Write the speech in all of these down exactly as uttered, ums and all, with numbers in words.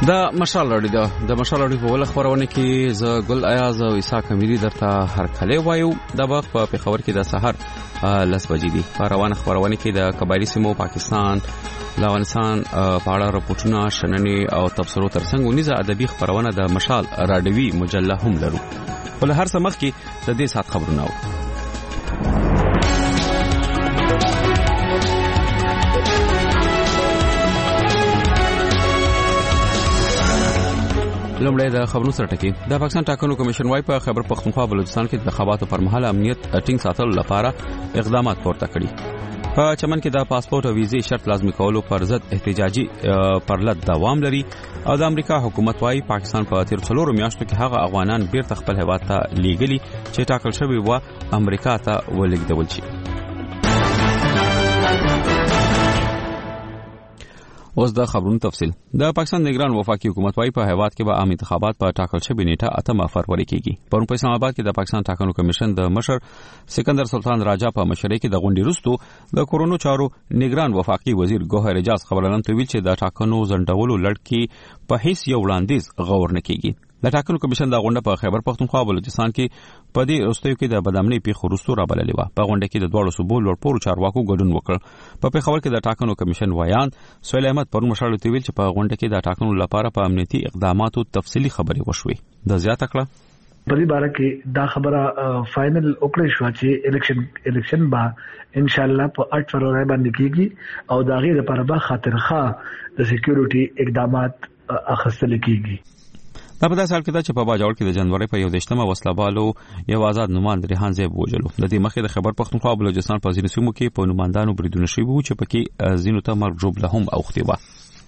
د مشال لړۍ ده د مشال لړۍ په ول خبرونه کې ز ګل ایاز او عیسی کمیری درته هر کله وایو د وخت په پیښور کې د سحر لس بجې دي په روان خبرونه کې د قبایلی سیمو پاکستان افغانستان په اړه راپورټونه شننې او تبصرو ترڅنګ ونیزه ادبي خبرونه د مشال راډیوي مجله هم لرو ول هر څه مخ کې د دې سات خبرونه و لومړی د خبرونو سره ټکی د پاکستان ټاکنو کمیشن وايي په خیبر پختونخوا بلوچستان کې د انتخاباتو پر مهال امنیت ټینګ ساتلو لپاره اقدامات پورته کړي په چمن کې د پاسپورت او ویزې شرط لازمي کولو پر ضد احتجاجي پرلط دوام لري او د امریکا حکومت وايي پاکستان په تیر څلورو میاشتو کې هغه افغانان بیرته خپل هیواد ته لیږلي چې ټاکل شوی و امریکا ته ولېږدول شي. اوس د خبرونو تفصیل. د پاکستان نگران وفاقي حکومت وايي په هیواد کې به عام انتخابات په ټاکل شوی نیټه اتم فروری کېږي. پرون په اسلام آباد کې د پاکستان ټاکنو کمیشن د مشر سکندر سلطان راجا په مشرۍ کې د غونډې وروسته د کورونو چارو نگران وفاقي وزیر ګوهر اجاز خبرلاندو ویل چې د ټاکنو ځنډولو لړ کې په هیڅ یو وړاندیز غور نه کېږي. د ټاکنو کمیشن د غونډه په خیبر پختونخوا بلوچستان کې په دې وروستیو کې د بدامنۍ پیښو وروسته رابللې و. په غونډه کې د دوړو صوبو لوړپوړو چارواکو ګډون وکړ. په پیښور کې د ټاکنو کمیشن ویان سهیل احمد پرون مشال ویل چې په غونډه کې د ټاکنو لپاره په امنیتي اقداماتو تفصیلي خبرې وشوي. د زیاته کړه په دې باره کې دا خبره فائنل وکړې شو چې الیکشن الیکشن با ان شاء الله په اټ فروری باندې کیږي او دا غیر لپاره به خاطرخواه د سکیورټي اقدامات اخیستل کیږي. دا په داسې حال کې ده چې په باجوړ کې د جنوري په یو دشتمه وسلوالو یو آزاد نوماند ریحان زیب وجلو. د دې مخکې د خبر پختونخوا بلوچستان په ځینو سیمو کې په نوماندانو بریدونه شوي وو چې پکې ځینو ته مرګ جوړه هم اوختي و.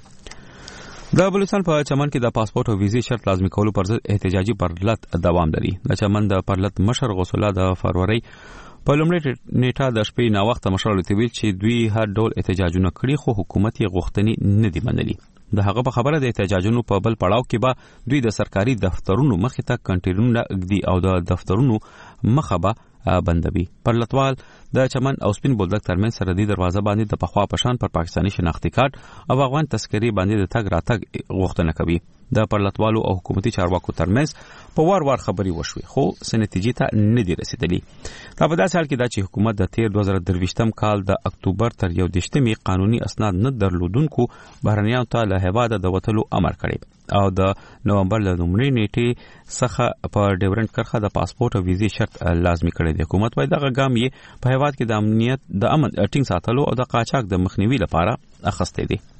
د بلوچستان په چمن کې د پاسپورت او ویزې شرط لازمي کولو پر ضد احتجاجي پرلط دوام لري. د چمن د پرلط مشر غوث الله د فروری په لومړي نیټه د شپې نا وخت مشر لتویل چې دوی هر ډول احتجاجونه کړي خو حکومت یې غوښتنې نه دی منلي. د هغه په خبره د احتجاجونو په بل پړاو کې به دوی د سرکاري دفترونو مخې ته کنټینرونه اګدي او د دفترونو مخه به بندوي. پرلطوال د چمن او سپین بولدک ترمن سرحدي دروازه باندې د پخوا پشان پر پاکستاني شناختی کارت او افغان تذکرې باندې د تګ راتګ غوښتنه کوي. د پرلطوالو او حکومتي چارواکو ترمنځ په وار وار خبري وشوي خو سنتیجې ته نه دی رسیدلی. دا په داسې حال کې دا چې حکومت د تیر دوه زره درویشتم کال د اکتوبر تر یو دشتمې قانوني اسناد نه درلودونکو بهرنیانو ته له هیواده د وتلو امر کړی او د نومبر له لومړۍ نیټې څخه په ډیورنټ کرښه د پاسپورت او ویزې شرط لازمي کړی دی. حکومت وايي دغه ګام یې په هیواد کې د امنیت د امن ټینګ ساتلو او د قاچاق د مخنیوي لپاره اخیستی دی.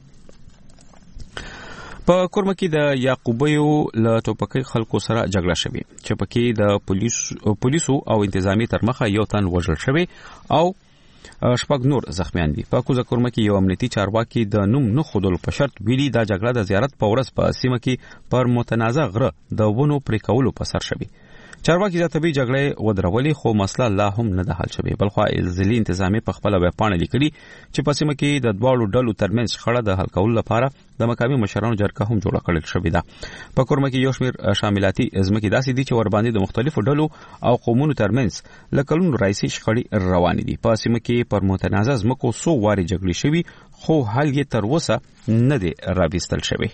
په کورمه کې د یعقوبیو له ټوپکۍ خلکو سره جګړه شوې چې پکې د پولیسو پولیسو او انتظامی تر مخه یو تن وژل شوی او شپږ نور زخمیان دي. په کوزه کورمه کې یو امنیتي چارواکي د نوم نه خودلو په شرط ویلي دا جګړه د زیارت په ورځ په سیمه کې پر متنازع غره د ونو پرې کولو په سر شوی. چارواکي ذاتبي جګړه ودرولې خو مسله لا هم نه ده حل شوی. بلخو ځلي انتظامی په خپل ویبپاڼه لیکلي چې په سیمه کې د دواړو ډلو ترمنځ شخړه د حل کولو لپاره د مقامي مشرانو جرګه هم جوړه کړل شوې ده. په کورمه کې یو شمېر شاملاتي ځمکې داسې دي چې ور باندې د مختلفو ډلو او قومونو ترمنځ لکلونو رئیسي شخړې روانې دي. په سیمه کې پر متنازع ځمکو څو واري جګړې شوي خو حل یې تر اوسه نه دی راوستل شوی.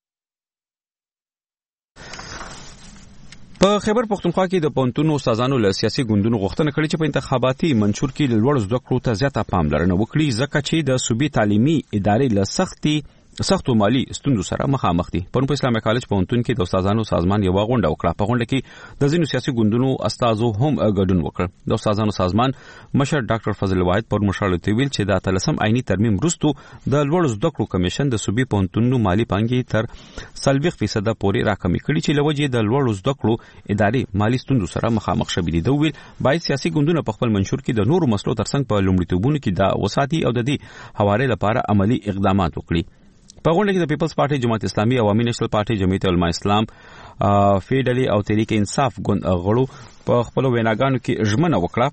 په خیبر پختونخوا کې د پونتونو استادانو له سیاسي ګوندونو غوښتنه کړې چې په انتخاباتي منشور کې لوړ زده کړو ته زیاته پاملرنه وکړي ځکه چې د صوبې تعلیمي ادارې له سختي سختو مالی ستونزو سره مخامخ دي. پرون په اسلامي کالج پونتون کې د استادانو سازمان یو غونډه وکړه. په غونډه کې د ځینو سیاسي ګوندونو استادو هم ګډون وکړ. د استادانو سازمان مشر ډاکټر فضل واحد پر مشال ویل چې د تلسم عیني ترمیم وروسته د لوړ زده کړو کمیشن د صوبې پونتونو مالی پانګې تر څلوېښت فیصد پورې راکمې کړي چې لوجې د لوړ زده کړو ادارې مالی ستونزو سره مخامخ شوې دي. دوی باید سیاسي ګوندونه په خپل منشور کې د نورو مسلو ترڅنګ په لومړیتوبونو کې دا وساتي او د دې حواله لپاره عملی اقدامات وکړي. په غونډه کې د پیپلز پارټي، جماعت اسلامي، عوامي نېشنل پارټي، جمعیت علماء اسلام، فیډلی او تحریک انصاف ګوند غړو په خپل ویناګانو کې ژمنه وکړه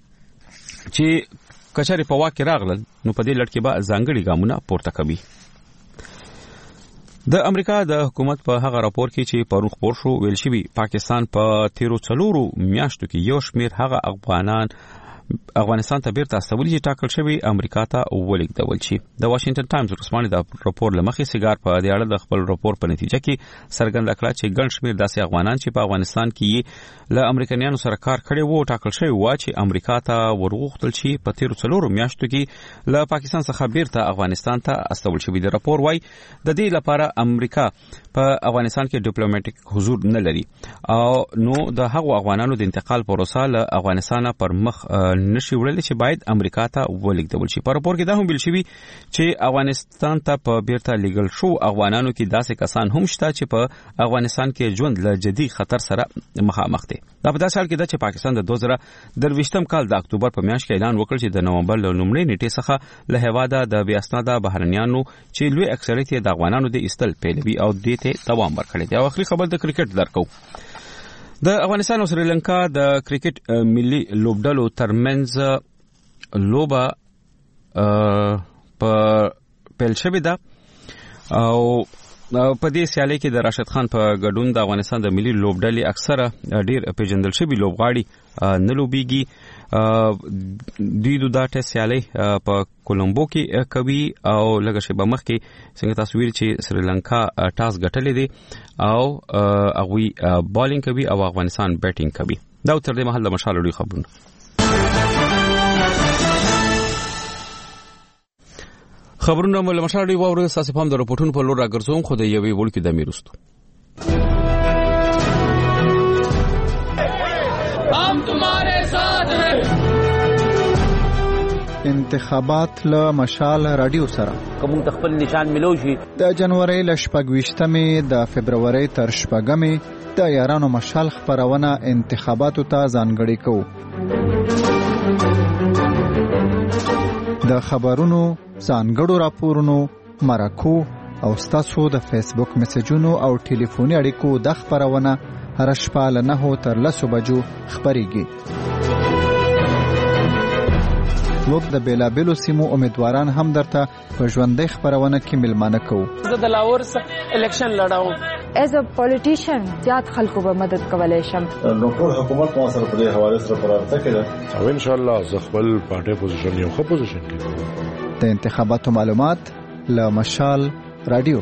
چې کچاري په واکه راغلل نو په دې لړ کې به ځانګړي ګامونه پورته کوي. د امریکا د حکومت په هغه راپور کې چې پرون خبر شو ویل شوی پاکستان په تیرو څلورو میاشتو کې یو شمیر هغه افغانان افغانستان ته بیرته استولی چې ټاکل شوی امریکا ته ولیږدول شي. د واشنگټن ټایمز ورسپانې د راپور لمخې سیګار په دې اړه د خپل راپور په نتیجه کې څرګنده کړه چې ګڼ شمېر داسې افغانان چې په افغانستان کې له امریکایانو سره کار کړی وو ټاکل شوی و چې امریکا ته ورغوښتل شي په تیرو څلورو میاشتو کې له پاکستان څخه بیرته افغانستان ته استول شوی. د راپور وايي د دې لپاره امریکا په افغانستان کې ډیپلوماټیک حضور نه لري او نو د هغو افغانانو د انتقال پروسه له افغانستان پر مخ نشي وړل چې باید امریکا ته ولیږدول شي. په راپور کې دا هم ویل شوی چې افغانستان ته په بیرته لیږل شو افغانانو کې داسې کسان هم شته چې په افغانستان کې ژوند له جدي خطر سره مخامخ دي. دا په داسې حال کې ده چې پاکستان د دوه زره درویشتم کال د اکتوبر په میاشت کې اعلان وکړ چې د نومبر له لومړۍ نیټې څخه له هیواده د بې اسناده بهرنیانو چې لوی اکثریت یې د افغانانو د ایستل پیلوي او دې ته دوام ورکړی دی. او اخري خبر د کرکټ درکو. د افغانستان او سریلانکا د کرکټ ملي لوبډلو ترمنځ لوبه په پیل شوې ده او په دې سیالي کې د راشد خان په ګډون د افغانستان د ملي لوبډلې اکثره ډیر پیژندل شوی لوبغاړي نه لوبيږي. دوی د داټه سیالي په کولمبو کې کوي او لږه شی به مخ کې څنګه تاسو ویل چې سریلانکا ټاس ګټلې دي او هغه بالینګ کوي او افغانستان بیټینګ کوي. دا تر دې مهال د مشال لري خبرونه. خبرونه مله مشال لري ووري اساس په هم د رپورټونو په لور راګرځوم خو د یوې وړ کې د میرستو. हम तुम्हारे साथ हैं. انتخابات له مشال رادیو سره کوم تخپل نشان ملو شي د جنوري ل شپږویشتمې د فبرवरी تر شپږمې د یارانو مشال خبرونه انتخاباتو ته ځانګړي کوو. د خبرونو ځانګړو راپورونو مرکو او ستاسو د فیسبوک میسجونو او ټلیفوني اړیکو د خبرونه هر شپه له نهو تر لسو بجو خبريږي. موږ د بیلابیلو سیمو امیدواران هم درته په ژوندۍ خبرونه کې ملمانه کوو. زه د لاهور څخه الیکشن لړاوم. ایز ا پولیټیشن زیات خلکو به مدد کولای شم. نو ټول حکومت مو سره په دې حواله سره پرارته کړه او ان شاء الله ز خپل پارټي پوزیشن یو ښه پوزیشن کې. د انتخاباتو معلومات له مشال رادیو.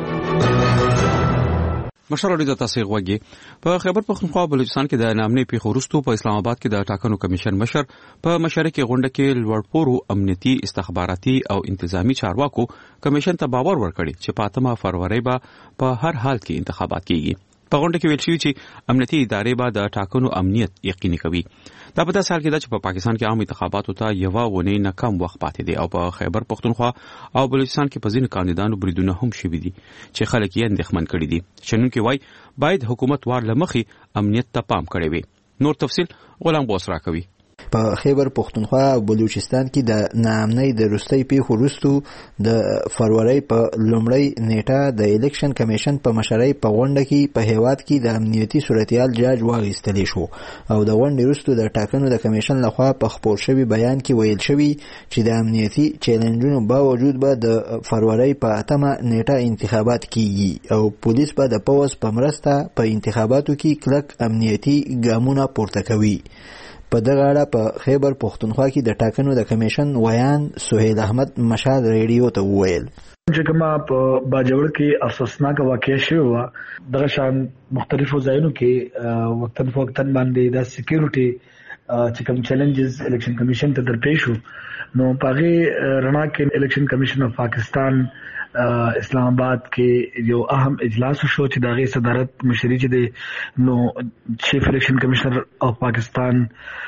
مشرړي د تاسو غوږی په خیبر پختونخوا بلوچستان کې د نامنې پیښو وروسته په اسلام آباد کې د ټاکنو کمیشن مشر په مشارکي غونډه کې لوړپوړو امنیتي استخباراتي او انتظامی چارواکو کمیشن ته باور ورکړي چې په اتمه فروری به په هر حال کې انتخابات کیږي. په غونډه کې ویل شوی چې امنیتي ادارې به د ټاکنو امنیت یقیني کوي. دا په داسې حال کې ده چې په پاکستان کې عام انتخاباتو ته یو ونې نه کم وخت پاتې دی او په خیبر پختونخوا او بلوچستان کې په ځینو کاندیدانو بریدونه هم شوي دي چې خلک یې اندېښمن کړي دي. شنونکي وایي باید حکومت وار له مخې امنیت ته پام کړی وي. نور تفصیل غلام بوس راکوي. په خیبر پختونخوا او بلوچستان کې د ناامنۍ د روستۍ پیښو وروسته د فروری په لومړۍ نیټه د الیکشن کمیشن په مشرۍ په غونډه کې په هیواد کې د امنیتي صورتحال جاج واخیستلی شو او د غونډې وروسته د ټاکنو د کمیشن لخوا په خپور شوي بیان کې ویل شوي چې د امنیتي چیلنجونو باوجود به د فروری په اتمه نیټه انتخابات کیږي او پولیس به د پوځ په مرسته په انتخاباتو کې کلک امنیتي ګامونه پورته کوي. په دغه اړه په خیبر پختونخوا کې د ټاکنو د کمیشن ویان سهیل احمد مشال ریډیو ته وویل چې کومه په باجوړ کې افسوسناک واقعه شوه و دغه شان مختلفو ځایونو کې وختن فوختن باندې د سکیورټي چې کوم چیلنجز الیکشن کمیشن ته درپېښ شو نو پاغه رڼا کې الیکشن کمیشن اف پاکستان اسلام آباد کې یو اهم اجلاس شو چې دغه صدارت مشري چې د نو چیف الیکشن کمشنر اف پاکستان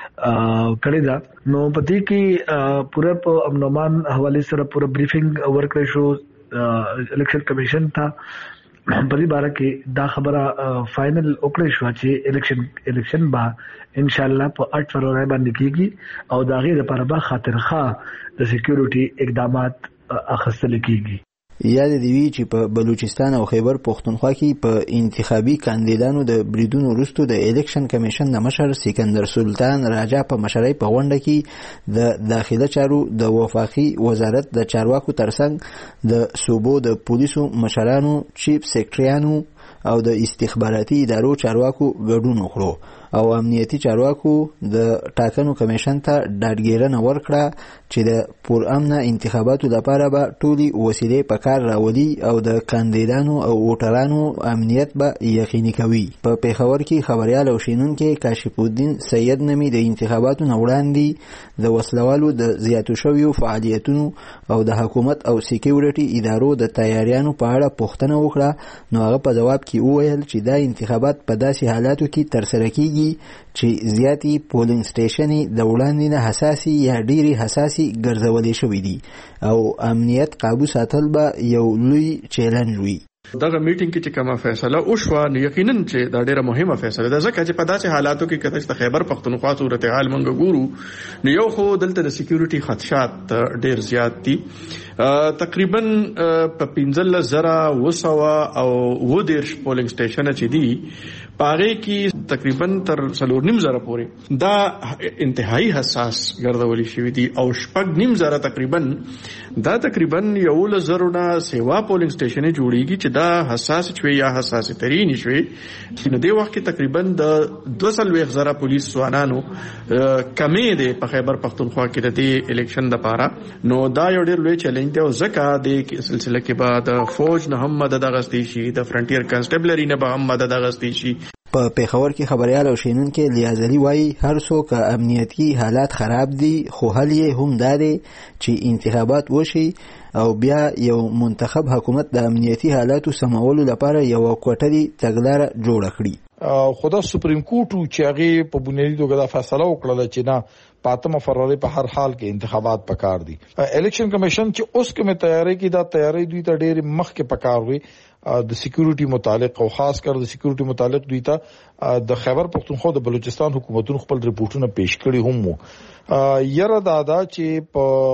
کړی دا نو پدې کې پوره په امنومان حواله سره پوره بریفینګ ورکړی شو الیکشن کمیشن ته په دې باره کې دا خبره فائنل وکړی شو چې الیکشن الیکشن با ان شاء الله په اټ فروری باندې کیږي او دا غیر لپاره به خاطرخواه د سکیورټي اقدامات اخیستل کیږي. یاد دی وی چې په بلوچستان او خیبر پختونخوا کې په انتخابي کاندیدانو د بریدونو وروسته د الیکشن کمیشن د مشر سکندر سلطان راجا په مشرۍ په غونډه کې د داخله چارو د وفاقي وزارت د چارواکو ترڅنګ د صوبو د پولیسو مشرانو چیف سیکریټریانو او د استخباراتي ادارو چارواکو ګډون وکړو او امنیتي چارواکو د ټاکنو کمیشن ته ډاډګیرنه ورکړه چې د پرامنه انتخاباتو لپاره به ټولي وسیلې په کار راولي او د کاندیدانو او ووټرانو امنیت به یقیني کوي. په پیښور کې خبريال او شینونکي کاشف الدین سید نمی د انتخاباتو نه وړاندې د وسلوالو د زیاتو شویو فعالیتونو او د حکومت او سکیورټي ادارو د تیاریانو په اړه پوښتنه وکړه، نو هغه په جواب کې وویل چې دا انتخابات په داسې حالاتو کې ترسره کیږي چې زیاتی پولینګ سټیشنې د وړاندې نه حساسي یا ډېری حساسي ګرځولې شوې دي او امنیت قابو ساتل به یو لوی چیلنج وي. دغه میټینګ کې چې کومه فیصله وشوه نو یقینا چې دا ډیره مهمه فیصله ده، ځکه چې په داسې حالاتو کې کله چې خیبر پختونخوا صورتحال مونږ ګورو نو یو خو دلته د سکیورټي خدشات ډیر زیات دي. تقریبا په پنځلس زره وسوه او و دیرش پولینګ سټیشن چې دي پاره کې تقریبا تر څلور نیم زره پورې دا انتهایی حساس ګرځولې شوې دي او شپږ نیم زره تقریبا دا تقریبا یو لزرونه سیوا پولینګ سټیشن جوړیږي چې دا حساس شوی یا حساس ترين شوی. نو د وخت کې تقریبا د دوه سلويخ زره پولیس ځوانانو کمې دي په خیبر پختونخوا کې د دې الیکشن لپاره، نو دا یو ډېر لوی چیلنج دی او ځکه د سلسله کې بعد فوج نه هم مدد غوښتي شي، د فرنټیر کانسټیبلری نه به هم مدد غوښتي شي. په پیښور کې خبريال او شینونکي لیازلی وایي هر څوک امنیتي حالات خراب دي خو حل یې هم دا دی چې انتخابات وشي او بیا یو منتخب حکومت د امنیتي حالاتو سمولو لپاره یو کوټري تګلاره جوړه کړي. خدا سپریم کورټ چې هغه په بنیادی توګه دا فیصله وکړه چې نه پاتمه فروری په هر حال کې انتخابات پکار دي. الیکشن کمیشن چې اوس کومه تیاری کی دا تیاری دوی ته ډېر مخ کې پکار وي د سکیورټي متعلق او خاص کر د سکیورټي متعلق دوی ته د خیبر پختونخوا د بلوچستان حکومتونو خپل ریپورتونه پیش کړي هم وو. یره دادا چې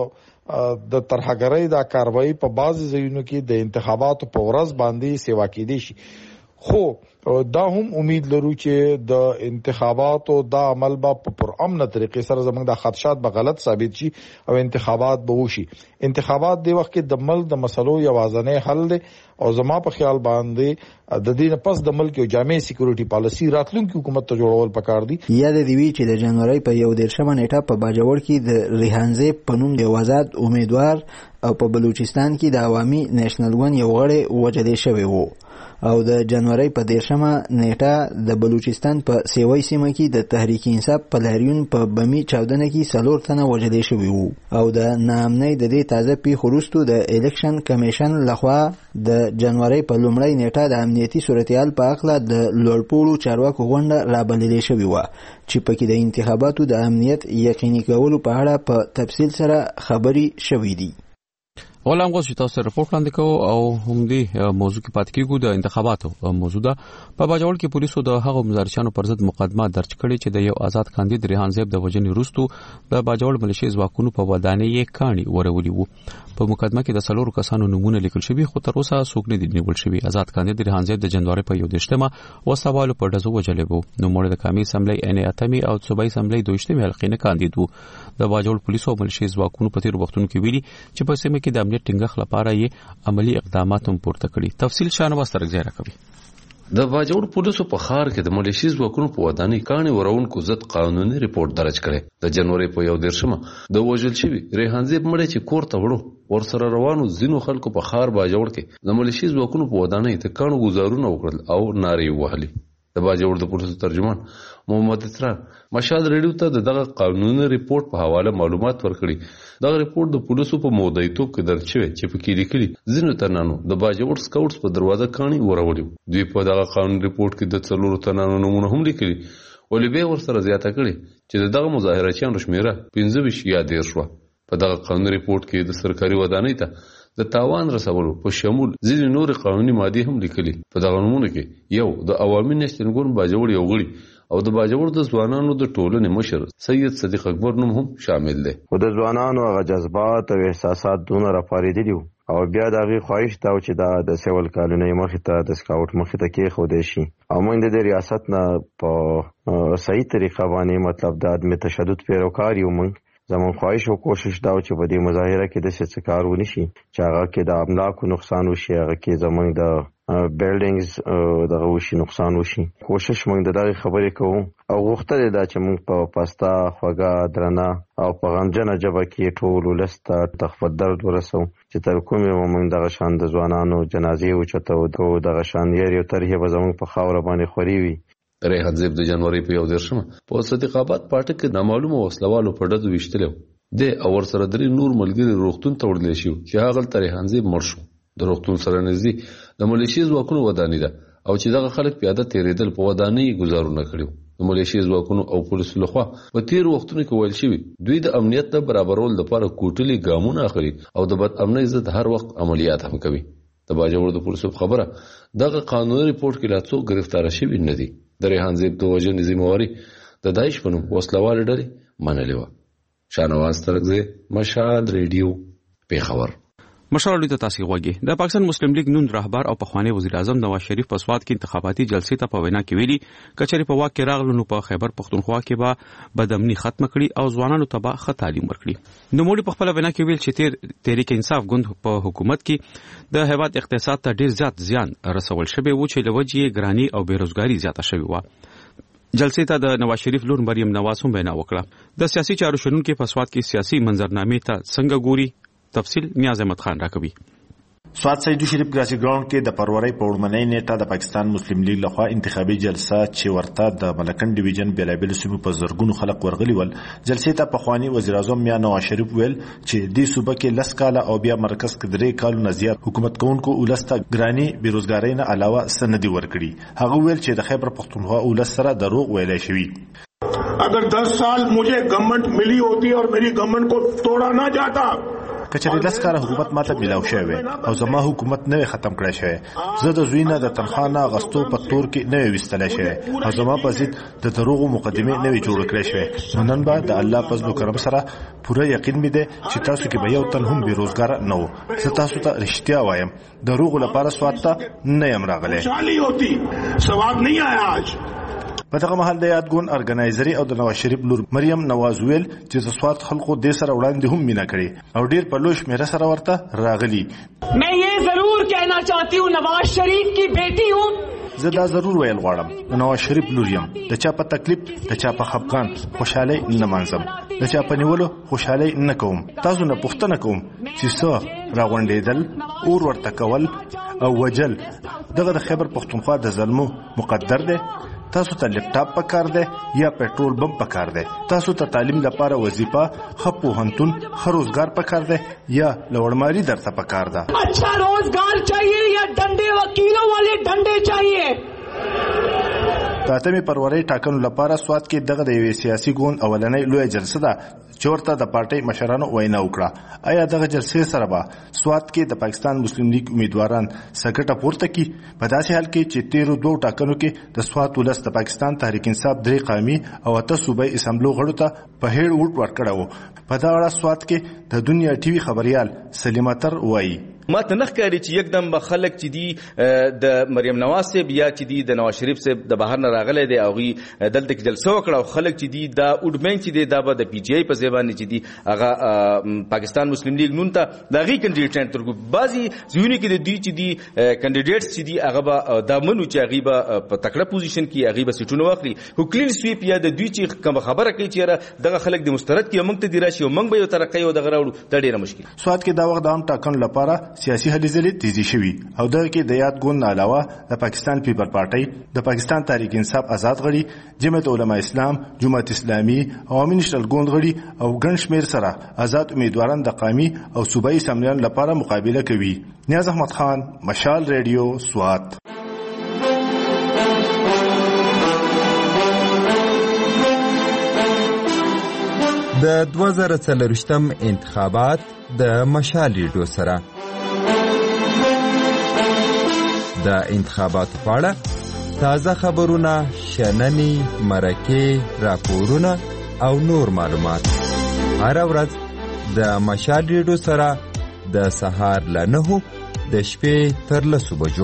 په د طرحګرۍ دا کاروایی په بعض ځایونو کې د انتخاباتو په ورځ باندې سیوا کېدي شي، خو دا هم امید لرو چې د انتخاباتو دا عمل به په پرامنه طریقې سره زموږ د خدشات به غلط ثابت شي او انتخابات به وشي. انتخابات د وخت کې د ملک د مسلو یوازنې حل دی او زما په خیال باندې د دې نه پس د ملک یو جامع سکیورټي پالیسی راتلونکي حکومت ته جوړول پکار دي. یاد دی وی چې د جنوري په یو دیرشمه نیټه په باجوړ کې د ریحانزه په نوم یو آزاد امیدوار او په بلوچستان کې د عوامي نېشنل ګوند یو غړی وژل شوی وو او د جنوري په دیرشمه نیټه د بلوچستان په سیوای سیمه کې د تحریک انصاف په لاریون په بمی چاودنه کې څلور تنه وژل شوي وو او د ناامنۍ د دې تازه پیښو وروسته د الیکشن کمیشن لخوا د جنوري په لومړۍ نیټه د امنیتي صورتحال په اړه د لوړپوړو چارواکو غونډه رابللې شوې وه چې پکې د انتخاباتو د امنیت یقیني کولو په اړه په تفصیل سره خبرې شوې دي. غلام غوښ تاسو رپورټ وړاندې کوو او هم دې موضوع کې پات کېږو. د انتخاباتو موضوع ده په باجوړ کې پولیسو د هغو مزارچانو پر ضد مقدمه درج کړې چې د یو آزاد کاندید ریحان زیب د وژنې وروسته د باجوړ ملیشي ځواکونو په ودانۍ کاڼي ورولي وو. په مقدمه کې د څلورو کسانو نومونه لیکل شوي خو تر اوسه څوک نه دي نیول شوي. آزاد کاندید ریحان زیب د جنوري په یو دیشتمه وسوالو په ډزو وژل وو. نو مړ د قومي اسمبلی ان اتمی او صوبایي اسمبلی دویشتمه حلقې نه کاندید وو. د باجوړ پولیسو او ملیشي ځواکونو په تیر وختونو کې ویلي چې په سیمه کې د امنیت ټینګښت لپاره یې عملی اقدامات هم پورته کړي. تفصیل شانواز ترګ راکوي. د باجوړ پولیسو په خار کې د ملیشي ځواکونو په ودانۍ کاڼي ورونکو ضد قانوني ریپورت درج کړي. د جنوري په یو دیرشمه د وژل شوي ریحان زیب مړی چې کور ته وړو ورسره روانو ځینو خلکو په خار باجوړ کې د ملیشي ځواکونو په ودانۍ ته کاڼو گزارونه وکړل او نارې وهلې. د باجوړ د پولیسو ترجمان محمد اسرار مشهد ریډیو ته دغه قانوني ریپورت په حواله معلومات ورکړي. دغه ریپورت د پولیسو په موضوعیتوب کې درج شوی چې پکې لیکلي ځینو تنانو د باجوړ سکاوټس په دروازه کاڼي ورولي. دوی په دغه قانوني ریپورت کې د څلورو تنانو نومونه هم لیکلي ولې به ورسره زیاته کړي چې دغه مظاهرچیانو شمیره پنځه ویشت یا دېرش وه. په دغه قانوني ریپورت کې د سرکاري ودانۍ ته د تاوان رسولو په شمول ځینې نور قانوني مادې هم لیکلي. په دغه نومونو کې یو د عوامي نېشنل ګوند باجوړ یو غړي او د باجوړ د ځوانانو د ټولنې مشر سید صدیق اکبر نوم هم شامل دی. او د ځوانانو هغه جذبات او احساسات دونه راپارېدلي وو او بیا د هغې خواهش دا و چې دا د سیول کالونۍ مخې ته د سکاوټ مخې ته کېښودی شي او موږ د دې ریاست نه په صحیح طریقه باندې مطلب د عدم تشدد پیروکار یو. موږ زمون خواهش او کوشش دا چې په دې مظاهره کې د څه کار ونی شي چې هغه کې د املاکو نقصان وشي، هغه کې زمون د بیلډینګز دغه وشي نقصان وشي. کوشش موږ د دغه خبرې کوو او غوښتل دا چې موږ په پاستا خوګه درنه او په غمجنه جبه کې ټول ولسته تخفیف درد ورسو چې تر کومه موږ دغه شان د ځوانانو جنازې اوچتو او دغه شان یې یو ترهیب زموږ په خاور باندې خوري وي. ریحان زیب د جنوري په یو دیرشمه په صدیق آباد پټک کې نامعلومه وسلوالو په ډزو وشتلو د اور سره درې نور ملګری روغتون ته وړل شي چې هغه تل ریحان زیب مړ شو. د روغتون سره نږدې د ملیشي ځواکونو ودانۍ ده او چې دغه خلک پیاده تیرېدل په ودانۍ گزارونه کړیو. د ملیشي ځواکونو او پولیسو لخوا په تیر وختونو کې ویل شوی دوی د امنیت د برابرولو لپاره کوټلي ګامونه اخلي او د بد امنۍ ضد هر وخت عملیات هم کوي. د باجوړ د پولیسو خبره دغه قانوني ریپورت کې لا څوک گرفتار شوی نه دي. د ریحان زیب د وژنې ذمہواري د داعش په نوم وسلوال ډلې منلې وه. شاهنواز ترکزی، مشهد ریډیو، پیښور. مشال ته تاسو غوږی د پاکستان مسلم لیگ نون رهبر او پخوانی وزیر اعظم نواز شریف په سواد کې انتخاباتي جلسې ته په وینا کې ویلي کچري په واک کې راغلو نو په خیبر پختونخوا کې به بدامني ختم کړي او ځوانانو ته به ښه تعلیم ورکړي. نو موږ په خپل وینا کې ویل چې تیر تحریک انصاف ګوند په حکومت کې د هیواد اقتصاد ته ډیر زیات زیان رسول شوی و چې لوجې ګرانی او بیروزګاری زیاته شوی و. جلسې ته د نواز شریف لور مریم نواز هم وینا وکړه. د سیاسي چارو شنونکو په سواد کې سیاسي منظرنامې ته څنګه ګوري تفصیل نیاز احمد خان راکوي. سواد سیدو شریف ګراسي ګراوند کې د پروري په وړمنۍ نیټه د پاکستان مسلم لیگ لخوا انتخابي جلسه چې ورته د ملکن ډیویژن بیلابل سیمو په زرګونو خلک ورغلي ول. جلسې ته پخوانی وزیر اعظم میا نواز شریف ویل چې د صوبه کې لس کاله او بیا مرکز کې درې کالو نه زیات حکومت کوونکو ولسته ګرانی بیروزګاری نه علاوه سندي ورکړي. هغه ویل چې د خیبر پختونخوا ولس سره دروغ ویلای شوی. اگر دس سال मुझे गवर्नमेंट मिली होती और मेरी गवर्नमेंट को तोड़ा ना जाता کچری لس کار حکومت ماته ملاو شوی او زما حکومت نه ختم کړی شوی. زه د زوینه د تنخانه غستو په تور کې نه وستل شوی او زما په ضد د دروغ مقدمه نه جوړ کړی شوی. نن بعد د الله فضل او کرم سره پوره یقین مې ده چې تاسو کې به یو تن هم بیروزګار نه و. زه تاسو ته رښتیا وایم دروغ لپاره سواد ته نه یم راغلی. شالي ہوتی سواد نہیں آیا آج. په دغه محل د یادګون ارګنایزري او د نواز شریف لور مریم نواز ویل چې د سواد خلکو د سره وړاندې هم مینا کړي او ډیر په لوش میرا سره ورته راغلي. मैं ये जरूर कहना चाहती हूँ नवाज शरीफ की बेटी हूँ. زه دا ضرور ویل غواړم نواز شریف لور یم. د چا په تکلیف د چا په خفقان خوشحالي نه منځم، د چا په نیولو خوشحالي نه کوم. تاسو نه پوښتنه کوم چې څه راغونډېدل اور ورته کول او وجل دغه د خیبر پختونخوا د ظلمو مقدر دی. تاسو ته لپټاپ پکار دی یا پېټرول بم پکار دی؟ تاسو ته تعلیم لپاره وظیفه خپو هنتون خروزګار پکار دی یا لوړماري درته پکار ده؟ اچھا روزگار چاہیے یا ڈنڈے وکیلوں والے ڈنڈے چاہیے؟ کاتمي پروري ټاکنو لپاره سواد کې دغه د یو سیاسي ګوند اولنۍ لوی جلسه ده چې ورته د پارټۍ مشرانو وینا وکړه. آیا دغه جلسې سره به سواد کې د پاکستان مسلم لیگ امیدواران سګټه پورته کی؟ په داسې حال کې چې تیرو دوه ټاکنو کې د سواد ولس د پاکستان تحریک انصاف درې قومي او اته صوبایي اسمبلو غړو ته په هېړ وټ ورکړه وو. په دا اړه سواد کې د دنیا ټي وي خبريال سلیمه تر وایي ما ته نخ کاری چې یکدم به خلک چې دی د مریم نواز صاحب یا چې دی د نواز شریف صاحب د بهر نه راغلی دی او غي دلته کې جلسه وکړه او خلک چې دی دا اډمن چې دی دا به د پی جی آی په ځبانه چې دی هغه پاکستان مسلم لیگ نون ته دا غي کینډیډیټ ترګو بازي ځونی کې د دوی چې دی کینډیډیټس چې دی هغه به د منو چې هغه به په تکړه پوزیشن کې هغه به سټونه واخلي خو کلین سویپ یا د دوی چې کوم خبره کوي چې دغه خلک د مسترد کې موږ ته دی راشي او موږ به یو ترقې او دغه راوړو دا ډیره مشکل. سواد کې دا وخت د عام ټاکنو لپاره سیاسي هلې ځلې تیزی شوي او دغه کې د یاد ګوند علاوه د پاکستان پیپل پارټي، د پاکستان تحریک انصاف آزاد غړي، جمعیت علماء اسلام، جماعت اسلامي، عوامي نېشنل ګوند غړي او ګڼ شمېر سره آزاد امیدواران د قومي او صوبایي اسمبلیانو لپاره مقابله کوي. نیاز احمد خان، مشال ریډیو، سوات. د دوه زره څلرویشتم انتخابات د مشال ریډیو سره د انتخاباتو په اړه تازه خبرونه، شننې، مرکې، راپورونه او نور معلومات هر ورځ د مشال ریډیو سره د سهار له نهو د شپې تر لسو بجو.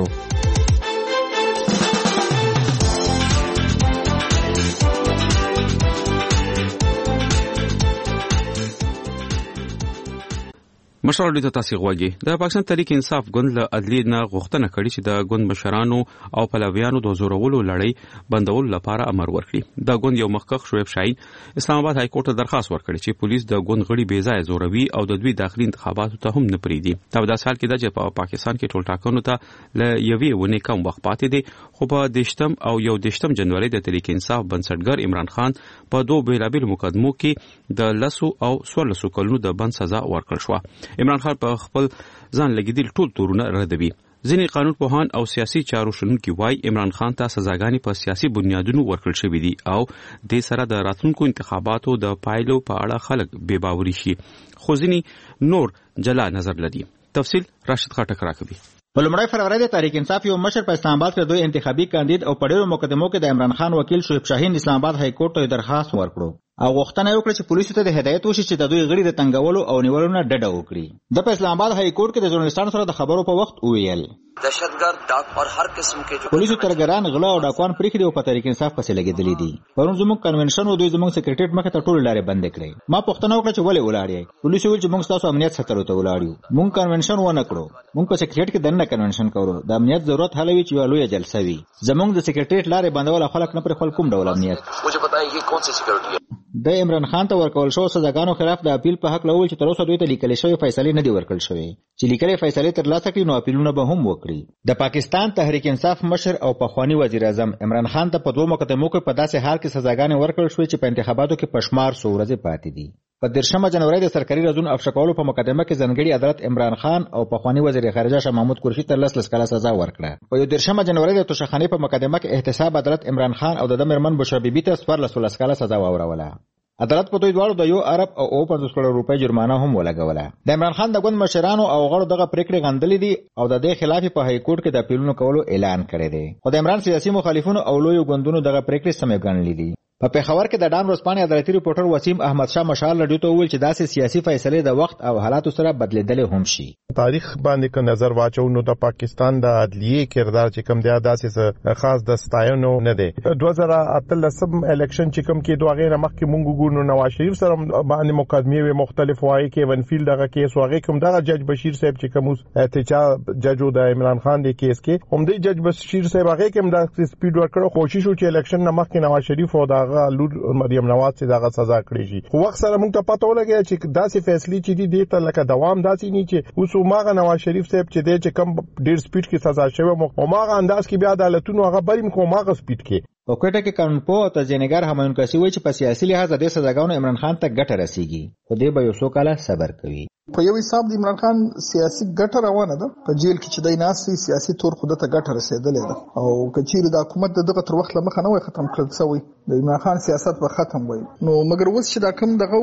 مشر ډیټا تاسو غوږی د پاکستان تحریک انصاف ګوند له عدلی نه غوښتنه کړې چې د ګوند مشرانو او پلویانو د زورولو لړۍ بندول لپاره امر ورکړي. د ګوند یو مخکښ شعیب شاهین اسلام آباد های کورټ ته درخواست ورکړي چې پولیس د ګوند غړي بې ځای زوروي او د دوی داخلي انتخاباتو ته هم نه پریږدي. دا په داسې حال کې ده چې په پاکستان کې ټول ټاکنو ته له یوې ونې کم وخت پاتې دی، خو په دیشتم او یو دیشتم جنوري د تحریک انصاف بنسټګر عمران خان په دوه بیلابیل مقدمو کې د لسو او څوارلسو کلونو د بند سزا ورکړل شو. عمران خان په خپل ځان لګیدل ټول تورونه ردوي. ځینې قانون پوهان او سیاسي چارو شنونکي وایي عمران خان ته سزاګانې په سیاسي بنیادونو ورکړل شوې دي او د سره د راتلونکو انتخاباتو د پایلو په اړه خلک بې باوري شي، خو ځینې نور جلا نظر لري. تفصیل راشد خټک راکوي. په لومړی فروری د تحریک انصاف یو مشر په اسلام آباد کې دوی انتخابي کاندید او په ډېرو مقدمو کې د عمران خان وکیل شعیب شاهین اسلام آباد های کورټ ته درخواست ورکړو او غوښتنه وکړه چې پولیسو ته د هدایت وشي چې د دوی غړي د تنګولو او نیولو نه ډډه وکړي. د په اسلام آباد های کورټ کې د ژورنالستانو سره د خبرو په وخت وویل دهشتګرد ډاک اور هر قسم کې پولیسو ترګران غلا او ډاکوان پریخي او په تحریک انصاف پسې لګیدلې دي. پرون زموږ کنونشن او دوی زموږ سکریټریټ مخه ته ټول لارې بند کړې. ما پوښتنه وکړه چې ولې ولاړې؟ پولیسو ویل چې موږ تاسو امنیت ساتلو ته ولاړ یو. موږ کنونشن ونه کړو. موږ په سکریټریټ کې دنه کنونشن کوو. د امنیت ضرورت حل وی چې لوی جلسه وي. زموږ د سکریټریټ لارې بندول خلک نه پر خپل کوم ډول امنیت. مجھے بتائیں یہ کون سی سکیورٹی ہے؟ د عمران خان ته ورکول شو سزاګانو خلاف د اپیل په حق لول چې تر اوسه دوی ته لیکل شوی فیصله نه دی ورکړل شوی چې لیکل فیصله تر لاسه کړي نو اپیلونه به هم وکړي. د پاکستان تحریک انصاف مشر او پخوانی وزیر اعظم عمران خان ته په دوه مقدمو کې په داسې حال کې سزاګانې ورکړل شوې چې په انتخاباتو کې پشمار څو ورځې پاتې دي. په دیرشمه جنوري د سرکاري رازونو افشا کولو په مقدمه کې ځنګړي عدالت عمران خان او پخوانی وزیر خارجه شاه محمود قریشي ته لس لس کاله سزا ورکړه. په یو دیرشمه جنوري د توشخانې په مقدمه کې احتساب عدالت عمران خان او د دمرمن بشرا بیبي ته څوارلس لس کاله سزا واوروله. عدالت په دوی دواړو د یو ارب او او پنځوس کروڑ روپۍ جرمانه هم ولګوله. د عمران خان د ګوند مشرانو او غړو دغه پریکړې غندلې دي او د دې خلاف په های کورټ کې د اپیلونو کولو اعلان کړی دی. خو د عمران سیاسي مخالفینو او لوی ګوندونو دغه پریکړې سمې ګڼلې دي. په پیښور کې د ډان ورځپاڼې عدالتي ریپورټر وسیم احمد شاه مشال رډیو ته وویل چې داسې سیاسي فیصلې د وخت او حالاتو سره بدلیدلې هم شي. تاریخ باندې که نظر واچو نو د پاکستان د عدلیه کردار چې کوم دی داسې خاص د ستایونو نه دی. دوه زره اتلسم الیکشن چې کوم کې دوه غیر مخکې مونږ ګورنو نواز شریف سره باندې مقدمه وي مختلف وای کې ونفیلد دغه کیس واغې کوم دغه جج بشیر صاحب چې کوم احتجاج ججو د عمران خان دی کیس کې هم دی جج بشیر صاحب هغه کوم د سپیډ ورکړو کوشش وکړي الیکشن نه مخکې نواز شریف او دغه لور مریم نواز چې دغه سزا کړی شي. خو وخت سره موږ ته پته ولګی چې داسې فیصلې چې دي د ته لکه دوام داسې نه چې اوس ماغه نواز شریف صاحب چې دی چې کم ډیر سپیډ کې سزا شوی او ماغه انداز کې بیا عدالتونو هغه بریم کوم ماغه سپیډ کې په کوټه کې قانونپوه او تجزیه‌نګار همایون کاسي وایي چې په سیاسي لحاظ د سزاګانو عمران خان ته ګټه رسیږي خو دی به یو څو کاله صبر کوي. په یو حساب د عمران خان سیاسي ګټه روانه ده. په جیل کې چې دای ناسي سیاسي تور خود ته ګټه رسیدلې ده او کچیر د حکومت دغه تر وخت لمخه نه وي ختم کړل شوی. د عمران خان سیاست به ختم وي نو مګر اوس چې دا کوم دغه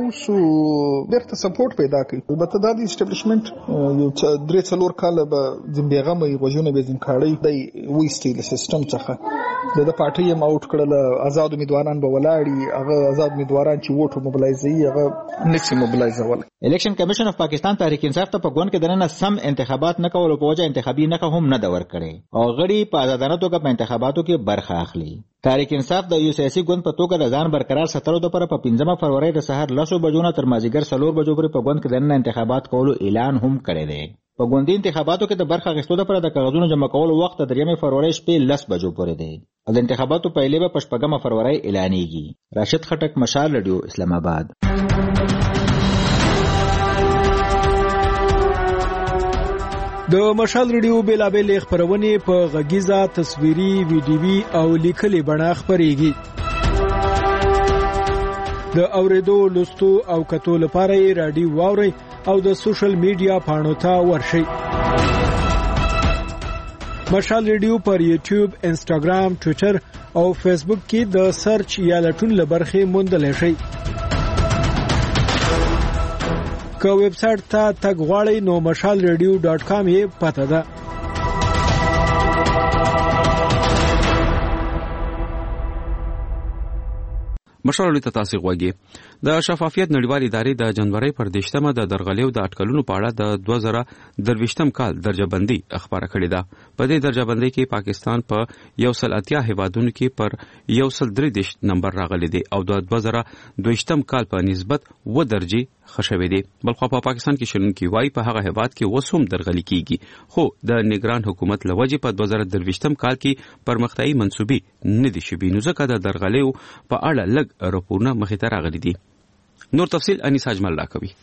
اوس بیرته سپورټ پیدا کوي. البته د اسټابلیشمنت یو درې څلور کال به زمبيغه مې غوښنه به زمکاړي د وی سټیل سیستم څخه د پارټي یم اوټ کړل. آزاد امیدواران به ولاړی هغه آزاد امیدواران چې ووټ موبلایزي هغه نکسي موبلایزول. الیکشن کمیشن اف پاکستان تحریک انصاف ته په ګوند کې دنه سم انتخابات نه کول او په وجه انتخابي نه هم نه دور کړي او غړي په آزادانه توګه په انتخاباتو کې برخه اخلي. تحریک انصاف د یو سیاسي ګوند په توګه د ځان برقرار ساتلو لپاره په پنځمه فروری د سهار لسو بجو نه تر مازیګر څلور بجو پورې په ګوند کې دنه انتخابات کولو اعلان هم کړی دی. په ګوندي انتخاباتو کې د برخه اخیستلو لپاره د کاغذونو جمع کولو وخت د دریمه فروری شپې لس بجو پورې دی او د انتخاباتو پیلې به په شپږمه فروری اعلانېږي. راشد خټک، مشال رادیو، اسلام آباد. د مشال رادیو بیلابل خبرونه په غږیزه، تصویري، ویډیوي او لیکلي بڼه خبريږي. د اوریدو، لوستو او کتو لپاره یې رادیو واوري او د سوشل میډیا پاڼو ته ورشئ. مشال رادیو پر یوټیوب، انسټاګرام، ټوئیټر او فیسبوک کې د سرچ یا لټون لبرخه موندل شي. که ویب سټ ته تګ غواړئ نو مشال رادیو ډاٹ کام یې پته ده. مشال رادیو ته تاسو غوږی د شفافیت نړیوال ادارې د جنوري پر دیشتمه د درغلیو د اټکلونو په اړه د دوه زره درویشتم کال درجه بندي خبره کړې ده. په دې درجه بندي کې پاکستان په یو سل اتیا هیوادونو کې پر یو سل درې دیش نمبر راغلی دی او د دوه زره دویشتم کال په نسبت و درجه خښوي دي. بلخو په پاکستان کې شنونکي وایي په هغه هیواد کې وسوم درغلي کیږي، خو د نگران حکومت لوجه په دوه زره درویشتم کال کې پرمختیايي منسوبي نه دي شوي، نو ځکه د درغلیو په اړه لږ راپورونه مخې ته راغلي دي. نور تفصیل انیس اجمل را کوي.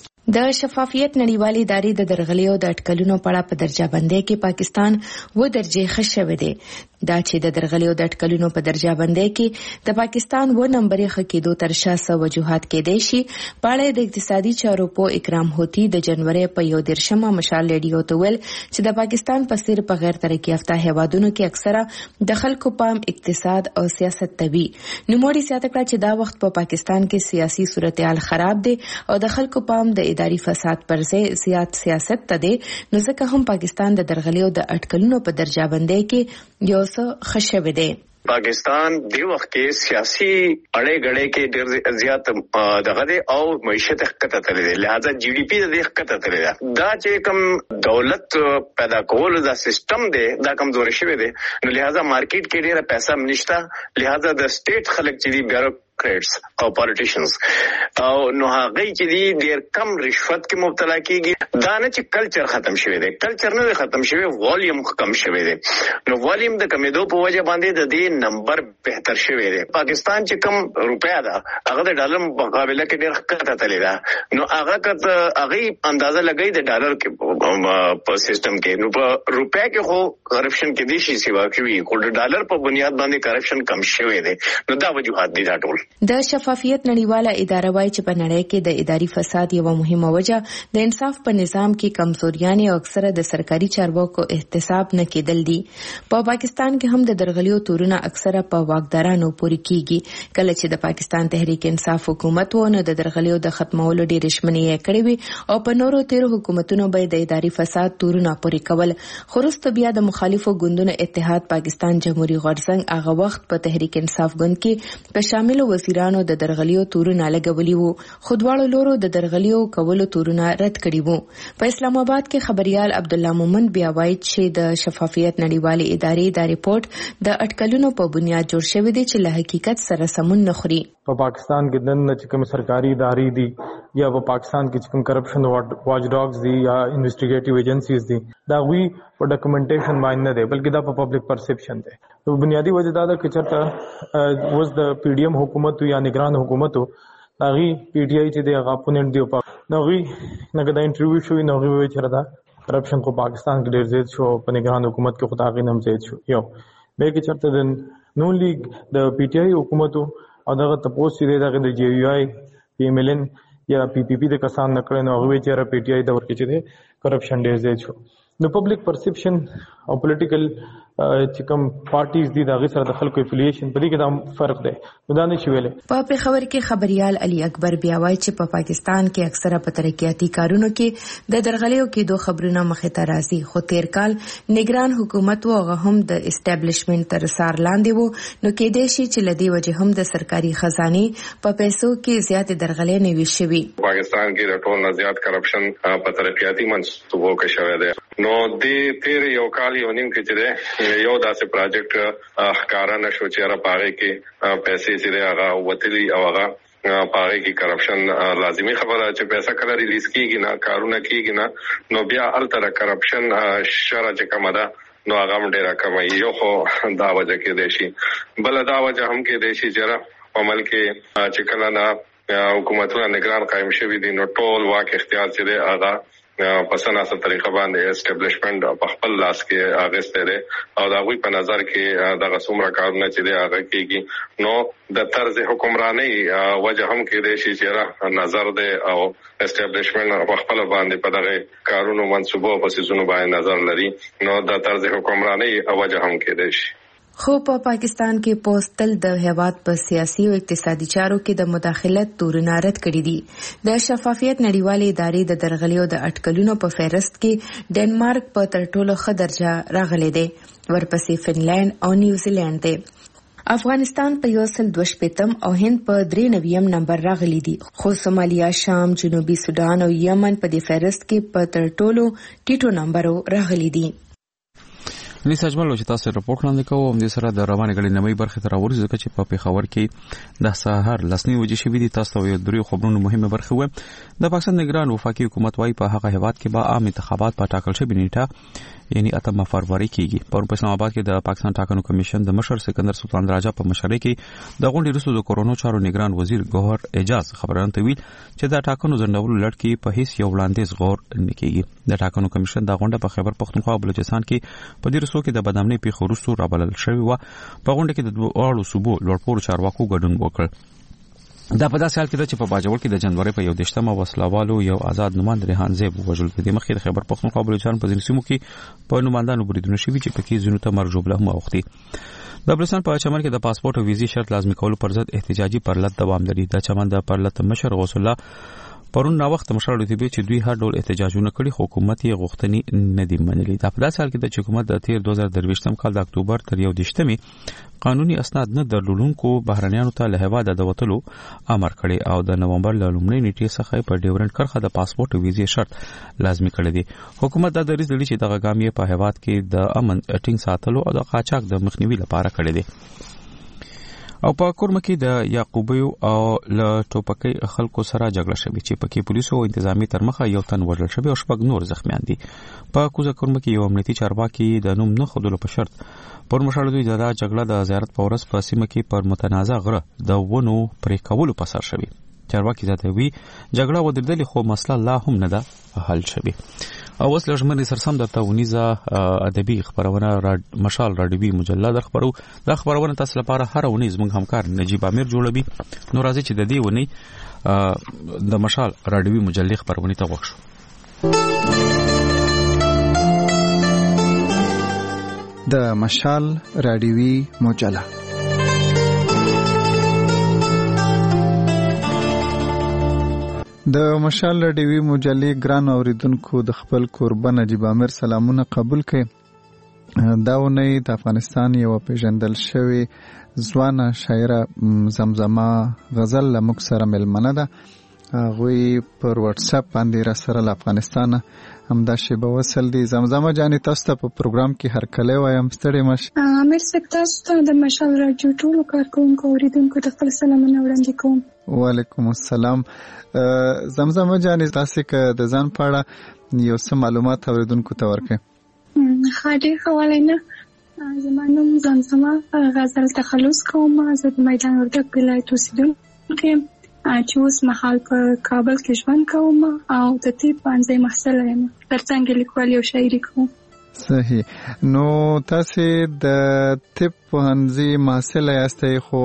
د شفافیت نړیوالې ادارې د درغلیو د اټکلونو په اړه په درجه بندۍ کې پاکستان و درجه خښوي دی. دا چې د درغلیو د اټکلونو په درجه بندۍ کې د پاکستان و نمبرې خکېدو تر شاسه وجوهات کې دی شي. پاړې د اقتصادي چارو په اکرام هوتی د جنوري په یو درشمه مشال ریډیو ته ویل چې د پاکستان په څیر په غیر ترقی یافته هیوادونو کې اکثره د خلکو پام اقتصاد او سیاست تبي. نو موري سیاست کړه چې دا وخت په پاکستان کې سیاسي صورتحال خراب دي او د خلکو پام د اداري فساد پر ځای زیات سیاست ته دی، نو ځکه هم پاکستان د درغلیو د اټکلونو په درجه بندۍ کې یو څه خښوي دی. پاکستان دی وخت کې سیاسي اړې غړې کې ډېر زیات دغه دی او معیشت ښکته تللی دی، لہذا جی ډي پی د ښکته تللی دی. دا چې کوم دولت پیدا کول دا سیستم دی دا کمزوري شوی دی، نو لہذا مارکیټ کې ډېر پیسې نشته، لہذا د سټیټ خلک چې دی بیرو کرټس او پالیټیشنز او نو هغه چې دی ډیر کم رشوت کې مبتلا کیږي. دا نه چې کلچر ختم شوی دی، کلچر نه ختم شوی، والیم کم شوی دی. نو والیم د کمیدو په وجه باندې د دې نمبر بهتر شوی دی. پاکستان چې کم روپیا ده هغه د ډالر مقابله کې ډیر ښکته تللی ده، نو هغه کته هغه اندازه لګی د ډالر کې په سیستم کې، نو په روپیا کې خو کرپشن کې دي شي سیوا کوي، خو د ډالر په بنیاد باندې کرپشن کم شوی دی. نو دا وجوهات دي دا ټول. د شفافیت نړیواله اداره وايي چې په نړۍ کې د اداري فساد یو مهمه وجه د انصاف په نظام کې کمزوریانې او اکثره د سرکاري چارواکو احتساب نه کېدل دي. په پاکستان کې هم د درغلیو تورونه اکثره په واکدارانو پورې کیږي. کله چې د پاکستان تحریک انصاف حکومت و نو د درغلیو د ختمولو ډېرې ژمنې یې کړې وي او په نورو تیرو حکومتونو به د اداري فساد تورونه پورې کول. خو وروسته بیا د مخالفو ګوندونو اتحاد پاکستان جمهوریت غورځنګ هغه وخت په تحریک انصاف ګوند کې په شامل وزیرانو د درغلیو تورونه لګولي وو، خو دواړو لورو د درغلیو کولو تورونه رد کړي وو. په اسلام آباد کې خبريال عبد الله مومن بیا وایي چې د شفافیت نړیوالې ادارې دا ریپورت د اټکلونو په بنیاد جوړ شوی دی چې له حقیقت سره سمون نه خوري. په پاکستان کې دنه چې کوم سرکاري ادارې دي یا په پاکستان کې چې کوم کرپشن واچ ډاګز دي یا انویسټیګیټیو ایجنسیز دي دا وی په ډاکومنټیشن باندې نه دی بلکې دا په پبلک پرسپشن دی. نو بنیادی وجه دا ده چې چرته وز د پی ډی ایم حکومت یا نگران حکومت هغه پی ټ آی چې دی هغه اپوننټ دی په نو وی نګه دا انټرویو شوی نو وی چرته کرپشن کو پاکستان کې ډیر زیات شو، په نگران حکومت کې خدای غي نم زیات شو. یو به کې چرته د نو لیگ د پی ټ آی حکومت او دغه تپوس چې دغه د جی یو آی پی ایم ایل ان یا پی پی پی د کسان نکړنه او هغه چې را پی ټ آی د ورکې چې دی کرپشن ډیر زیات شو. نو پبلک پرسپشن او پولیټیکل چې کوم پارټیز دي دا غي سره د خلکو افیلیشن په دې کې دا فرق دی. نو دا نه شي ویلې. په پیښور کې خبريال علي اکبر بیا وایي چې په پاکستان کې اکثره په ترقیاتي کارونو کې د درغلیو کې دوه خبرونه مخې ته راځي، خو تیر کال نگران حکومت وغه هم د اسټابلیشمنت تر سار لاندې وو، نو کې دې شي چې لدی وجه هم د سرکاري خزانه په پیسو کې زیات درغلې نه وي شوي. پاکستان کې د ټول نه زیات کرپشن په ترقیاتي منصوبو کې شوی دی. نو د تیر یو کال یو نیم کې چې یو داسې پروجیکټ ښکارا نشو چې را پاره کې پیسې چې هغه وتلی او هغه پاره کې کرپشن لازمی خبره چې پیسې کله ریلیز کیږي نه کارونه کیږي نه نو بیا التر کرپشن شره چې کومه ده نو هغه ډیره کمه یو خو دا وجه کې دی شي. بل دا وجه هم کې دی شي چې عمل کې چې کله نه حکومتونه نگران قائم شوي دي نو ټول واک اختیار چې دی هغه په سناسه طریقه باندې اسټابلیشمنت په خپل لاس کې اغسته دي او دا غوي په نظر کې د غسومره کارونه چې دی هغه کېږي نو د طرز حکمرانی وجه هم کې دی چې نظر دی او اسټابلیشمنت په خپل باندې په دغه کارونو منسوبو په سيزونو باندې نظر لري نو د طرز حکمرانی وجه هم کې دی. خو په پاکستان کې پوسټل د هیواد په سیاسي او اقتصادي چارو کې د مداخلت تورونه رد کړي دي. د شفافیت نړیوالې ادارې د درغلیو د اټکلونو په فهرست کې ډنمارک په تر ټولو ښه درجه راغلی دی، ورپسې فنلند او نیوزیلند دی. افغانستان په یو سل دوه شپیتم او هند په درې نویم نمبر راغلي دي، خو سومالیا، شام، جنوبي سودان او یمن په دې فهرست کې په تر ټولو ټیټو نمبرو راغلي دي. نس اجمل چې تاسو رپورټ لاندې کوو هم د سره د روانې غړي نمې برخه تر اوري ځکه چې په پیښور کې د سحر لسنی وجې شوې دي. تاسو یو درې خبرونه مهمه برخه و. د پاکستان نگران وفاقي حکومت وايي په هغه هیواد کې به عام انتخابات په ټاکل شوی نیټه یعنی اتم فروری کېږي. پرون په اسلام آباد کې د پاکستان ټاکنو کمیشن د مشر سکندر سلطان راجا په مشرۍ کې د غونډې وروسته د کورونو چارو نگران وزیر ګوهر اعجاز خبرونه تویل چې د ټاکنو ځنډولو لړ کې په هیڅ یو وړاندیز غور نه کېږي. د ټاکنو کمیشن د غونډه په خیبر پختونخوا او بلوچستان کې په دې رسو کې د بدامنۍ پیښو وروسته رابلل شوی و. په غونډه کې د دوه صوبو لوړپوړو چارواکو ګډون وکړ. دا په داسې حال کې چې په باجوړ کې د جنوري په یو دیشتمه وسلوالو یو آزاد نوماند ریحان زیب وژل. د دې مخکې د خیبر پختونخوا او بلوچستان په ځینو سیمو کې په نوماندانو بریدونه شوي چې پکې ځینو ته مرګ ژوبله هم اوختي. د بلوچستان په چمن کې د پاسپورت او ویزې شرط لازمي کولو پر ضد احتجاجي پرلط دوام لري. د چمن د پرلط مشر غوث الله پرون نا وخت مشر رتبه چې دوی هر ډول احتجاجونه کړي خو حکومت یې غوښتنې نه دی منلي. دا په داسې حال کې د حکومت د تیر دوه هزار درویشتم کال د اکتوبر تر یو دیشتمې قانوني اسناد نه درلودونکو بهرنیانو ته له هیواده د وتلو امر کړي او د نومبر له لومړۍ نیټې څخه په ډیورنډ کرښه د پاسپورت او ویزې شرط لازمي کړی دی. حکومت دا دریځ لري چې دغه ګام یې په هیواد کې د امن ټینګ ساتلو او د قاچاق د مخنیوي لپاره کړی دی. او په کورمه کې د یعقوبیو او ل ټوپکې خلکو سره جګړه شوه چې پکې پولیسو او انتظامی تر مخه یو تن وژل شوی او شپږ نور زخمیان دي. په کوزه کورمه کې یو امنیتي چارواکي د نوم نه خودلو په شرط پر مشال دوی د جګړه د زیارت په ورځ په سیمه کې پر متنازع غره د ونو پرې کولو په سر شوی. چارواکي زیاتوي جګړه ودرېدلې خو مسله لا هم نه ده حل شوی. او اوس لږمن سرسم درته ونیزه ادبي خبرونه را مشال راډیوي مجله در خبرو. دا خبرونه تاسو لپاره هر ونیز موږ همکار نجیب امیر جوړوي. نو راځي چې د دې ونی د مشال راډیوي مجلې خبرونه ته وښو. د مشال راډیوي مجله د مشال راډیوي مجلې ګران اوریدونکو د خپل قربان نجیب امیر سلامونه قبول کړئ. دا ونی د افغانستان یو پیژندل شوی ځوانه شاعره زمزمه غزل لمک سره ملمنه ده. هغوی پر واتس اپ باندې را سره له افغانستان همدا شیبه وصل دي. زمزمه جانې تاسو ته په پروګرام کې هرکلی وایم، ستړي مشه. امیر صاحب تاسو ته د مشال راډیو ټولو کارکوونکو اوریدونکو ته خپل سلامونه وړاندې کوم. وعلیکم السلام. زمزمه جانې تاسو که د ځان په اړه یو څه معلومات اوریدونکو ته ورکړئ. ښه ډېر ښه ولی زما نوم زمزمه غزل تخلص کوم. زه د میدان وردګ ولایت اوسېدونکې یم چې اوس مهال په کابل کې ژوند کوم او د طب پوهنځي محصله یم. ترڅنګ لیکوالي او شاعري کوم. صحیح. نو تاسو د طب پوهنځي محصله یاستئ خو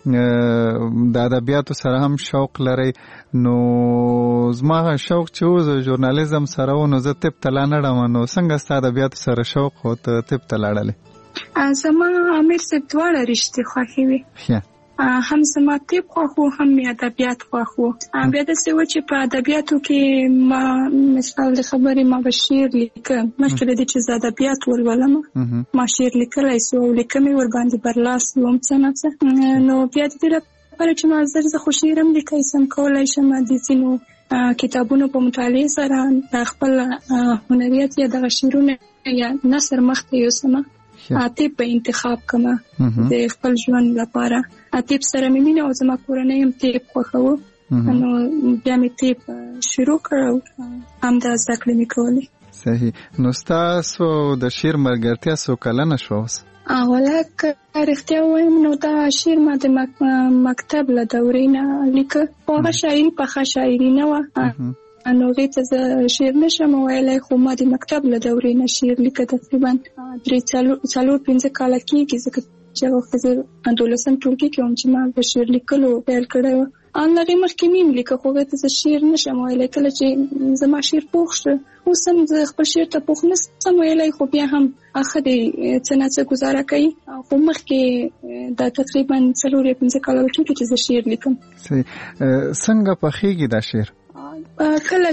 د ادبیاتو سره هم شوق لرئ. نو زما شوق چې و د ژورنالیزم سره و نو زه طب ته لاړم. نو څنګه ستا ادبیاتو سره شوق و ته طب ته لاړلې؟ زما امیر صاحب دواړه رشتې خوښې وي. هم زما طب خوښ و هم مې ادبیات خوښ و. بیا داسې و چې په ادبیاتو کې ما مثال د خبرې ما به شعر لیکه. مخکې له دې چې زه ادبیات ولولم ما شعر لیکلی سو او لیکه مې ورباندې برلاس وم څه نه څه. نو بیا د دې لپاره چې ما زر زه خو شعر هم لیکی سم کولی شم د ځینو کتابونو په مطالعې سره د خپل هنریت یا دغه شعرونه یا نثر مخته یوسمه. طب په انتخاب کما د خپل ژوند لپاره. طب سره مې مینه او زما کورنۍ هم طب خوښوه. نو بیا مې طب شروع کړ او همدا زده کړې مې کولې. صحیح. نو ستاسو د شعر ملګرتیا څو کلنه شوه اوس؟ اوله که رښتیا ووایم نو دا شعر ما د مکتب له دورې نه لیکه. خو هغه شاعري پخه شاعري نه وه. نو هغې ته زه شعر نشم ویلی خو ما د مکتب له دورې نه شعر لیکه. تقریبا درې څلور پنځه کاله کېږي ځکه چې هغه وخت زه دولسم ټولګي کې وم چې ما د شعر لیکلو پیل کړی وه. ان هغې مخکې مې هم لیکه خو هغې ته زه شعر نشم ویلی. کله چې زما شعر پوخ شو اوس هم زه خپل شعر ته پوخ نسم ویلی خو بیا هم ښه دی څه نه څه ګزاره کوي. خو مخکې دا تقریبا څلور یا پنځه کاله وکېږي چې زه شعر لیکم. څنګه پخېږي دا شعر؟ کله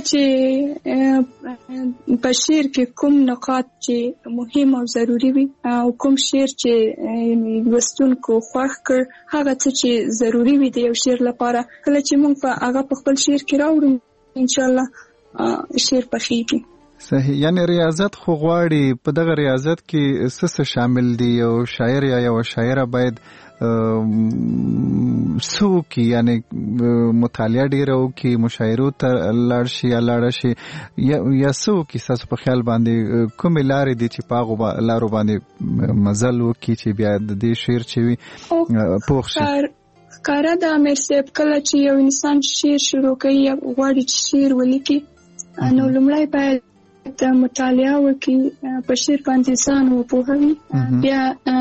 چې په شعر کې کوم نقاط چې مهم او ضروری وي او کوم شعر چې لوستونکو خوښ کړ هغه څه چې ضروری وي د یو شعر لپاره کله چې موږ په هغه په خپل شعر کې راوړو ان شاء الله شعر پخېږي. صحیح. یعنی ریاضت خو غواړي په دغه ریاضت کې څه څه شامل دي؟ یو شاعر یا یو شاعره باید سو کی یعنی مطالعه ډیره وکړي، مشاعرو ته لاړ شي یا لاړ شي یا سو کی تاسو په خیال باندې کومې لارې دي چې په هغه لارو باندې مزل وکړي چې بیا د دې شعر چې وي پوخ شي؟ ښکاره ده امیر صاحب کله چې یو انسان شعر شروع کوي یا غواړي چې شعر ولیکي نو لومړی باید د مطالعه وکړي، په شعر باندې ځان وپوهوي، بیا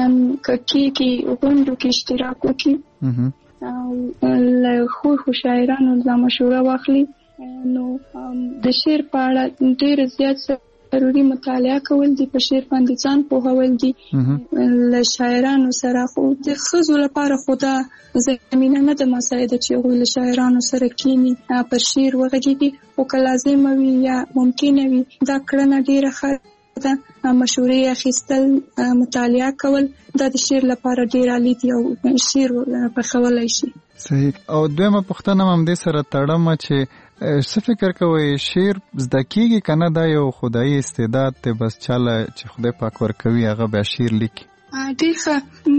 ککې کې غونډو کې اشتراک وکړي او له ښو ښو شاعرانو څخه مشوره واخلي. نو د شعر په اړه ډېر زیات ضروري مطالعه کول دي، په شعر باندې ځان پوهول دي له شاعرانو سره. خو د ښځو لپاره خو دا زمینه نه ده مساعده چې هغوی له شاعرانو سره کینی پر شعر وغږېږي، خو که لازمه وي یا ممکنه وي دا کړنه ډېره ښه ده. مشورې اخیستل، مطالعه کول دا د شعر لپاره ډېر عالی دي او شعر پخولی شي. صحیح. او دویمه پوښتنه هم دې سره تړم چې څه فکر کوئ شعر زده کېږي که نه؟ دا یو خدایي استعداد دی، بس چاله چې خدای پاک ورکوي هغه بیا شعر لیکي. ډېر ښه.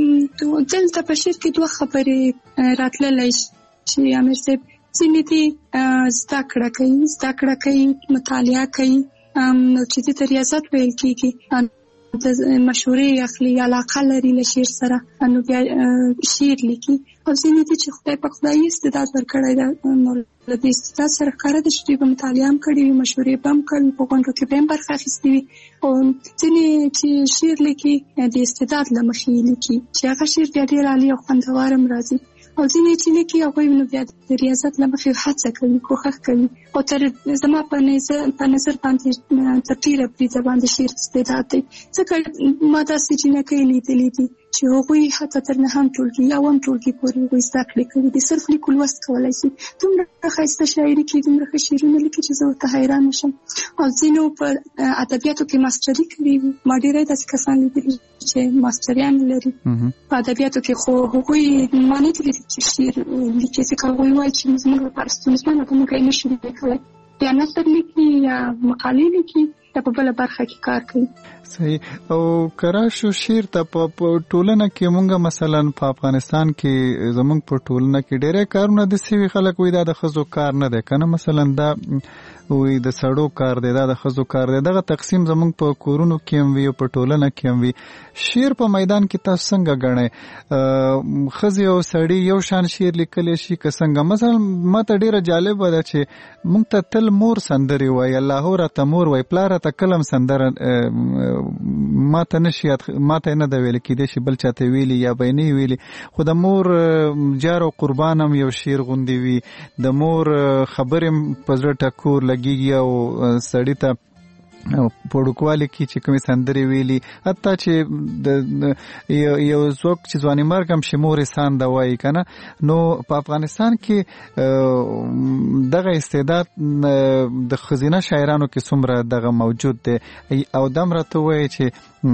دلته په شعر کې دوه خبرې راتللی چې امیر صاحب ځینې دي زده کړه کوي زده کړه کوي مطالعه کوي نو چې دې ته ریاضت ویل کېږي، د مشورې اخلي، علاقه لري له شعر سره نو بیا شعر لیکي. او ځینې دي چې خدای پاک خدایي استعداد ورکړی ده نو له دې استعداد سره ښکاره ده چې دوی به مطالعه هم کړې وي، مشورې به هم کوي، په غونډو کې به هم برخه اخیستې وي. او ځینې چې شعر لیکي د استعداد له مخې لیکي چې هغه شعر بیا ډېر عالي او خوندور هم راځي. او ځینې چې لیکي هغوی نو بیا د ریاضت له مخې هڅه کوي، کوښښ کوي. او تر زما په نظر په نظر باندې تر ډېره بریده باندې شعر استعداد دی، ځکه ما داسې جینکۍ لیدلي دي چې هغوی حتی تر نهم ټولګي یا اووم ټولګي پورې هغوی زده کړې کړي دي، صرف لیکو لوست کولی شي. دومره ښایسته شاعري کوي، دومره ښه شعرونه لیکي چې زه ورته حیرانه شم. او ځینو په ادبیاتو کې ماسټري کړې وي، ما ډېری داسې کسان لیدلي چې ماسټریان لري په ادبیاتو کې، خو هغوی ما نه دي لیدلي چې شعر لیکي، ځکه هغوی وایي چې زموږ لپاره ستونزمنه ده، موږ یې نشو لیکلی. یا نثر لیکي یا مقالې لیکي یا په بله برخه کې کار کوي. صحیح. او کراشو شعر ته په ټولنه کې مونږ مثلا په افغانستان کې زمونږ په ټولنه کې ډېری کارونه داسې وي خلک وایي دا د ښځو کار نه دی که نه، مثلا دا وایي د سړو کار دی، دا د ښځو کار دی. دغه تقسیم زمونږ په کورونو کې هم وي او په ټولنه کې هم وي. شعر په میدان کې تاسو څنګه ګڼئ؟ ښځې او سړي یو شان شعر لیکلی شي که څنګه؟ مثلا ما ته ډېره جالبه ده چې مونږ ته تل مور سندرې وایي، الله راته مور وایي، پلار راته کله هم سندره ما ته نشي ما ته نه ده ویلې کېدای شي بل چاته ویلي یا به یې نه ویلي، خو د مور جار او قربان هم یو شعر غوندې وي، د مور خبرې په زړه ټکور لګېږي او سړي ته په وړوکوالي کې چې کومې سندرې ویلي، حتی چې یو څوک چې ځواني مرګ هم چې مور یې سانده وایي که نه. نو په افغانستان کې دغه استعداد د ښځینه شاعرانو کې څومره دغه موجود دی؟ او دم راته ووایي چې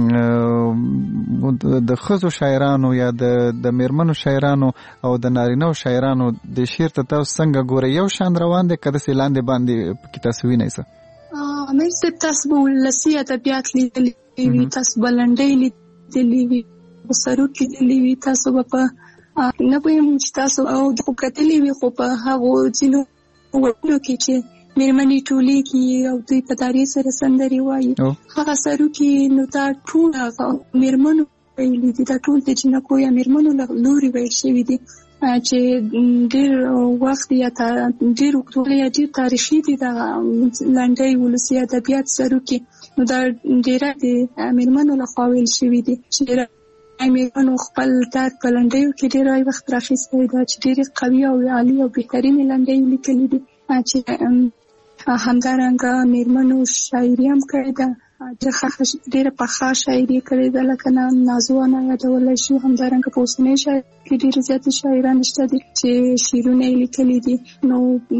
د ښځو شاعرانو یا د میرمنو شاعرانو او د نارینهو شاعرانو د شعر ته تاسو څنګه ګورئ؟ یو شان روان دی که داسې لاندې باندې پکې تاسو وینئ څه؟ امیر صاحب تاسو به ولسي ادبیات لیدلي وي، تاسو به لنډۍ لیدلي وي، سرود لیدلي وي، تاسو به په نه پوهېږم چې تاسو او خو کتلي وي، خو په هغو ځینو وګړو کې چې میرمنې ټولېږي او دوی په دارې سره سندرې وایي، هغه سروکي نو دا ټول هغه میرمنو ویلي دي، دا ټول د جینکو یا میرمنو له لورې ویل شوي دي چې ډېر وخت یا ډېر اوږدوالی یا ډېر تاریخي دي دغه لنډۍ ولسي ادبیات سروکي. نو دا ډېره د میرمنو لخوا ویل شوي دي چې ډېره میرمنو خپل درد په لنډیو کې ډېری وخت راخیستی ده چې ډېرې قوي او عالي او بهترینې لنډۍ لیکلي دي چې همدارنګه میرمنو شاعري هم کړې ده ډېره پخه شاعري کړې ده، لکه نازوانه یادولی شو. همدارنګه په اوسنۍ شاعري کې ډېرې زیاتې شاعران شته دي چې شعرونه یې لیکلي دي. نو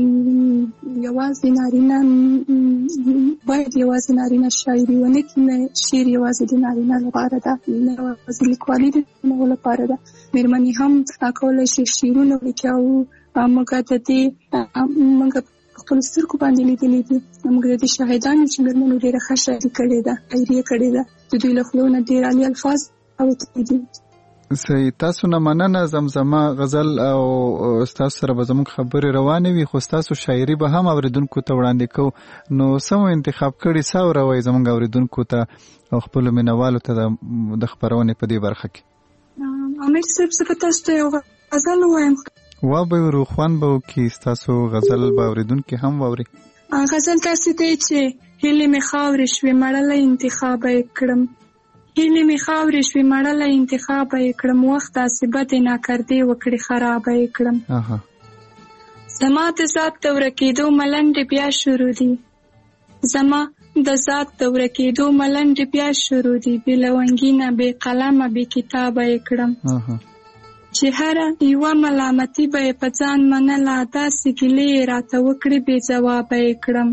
یوازې نارینه باید یوازې نارینه شاعري ونه کړي، شعر یوازې د نارینه لپاره ده، یوازې لیکوالي د نارینه لپاره ده. مېرمنې هم کولی شي شعرونه ولیکي او موږ د دې موږ خپل سترګو باندې لیدلې دي. موږ د دې شاهدان یو چې مېرمنو ډېره ښه شاعري کړې ده، شاعري یې کړې ده، د دوی له خولو نه ډېر عالي الفاظ اوتلي دي. صحیح. تاسو نه مننه. زمزمه غزل او تاسو سره به زموږ خبرې روانې وي، خو تاسو شاعري به هم اوریدونکو ته وړاندې کوو. نو سمو انتخاب کړي څه وروي زموږ اوریدونکو ته او خپلو مینوالو ته د خپرونې په دې برخه کې؟ امیر صاحب زه به تاسو ته یو غزل ووایم. وا به روخوان به وکړي، ستاسو غزل به اوریدونکي هم واوري. غزل داسې دی چې هیلې مې خاورې شوې مړله انتخاب یې کړم، هیلې مې خاورې شوې مړله انتخاب یې کړم، وخت داسې بدې ناکردې وکړې خراب یې کړم. زما د ذات د ورکېدو ملنډې بیا شروع دي، زما د ذات د ورکېدو ملنډې بیا شروع دي، بې لونګینه بې قلمه بې کتابه یې کړم. چې هره یوه ملامتي به یې په ځان منله، داسې ګیلې یې راته وکړې بې ځوابه یې کړم.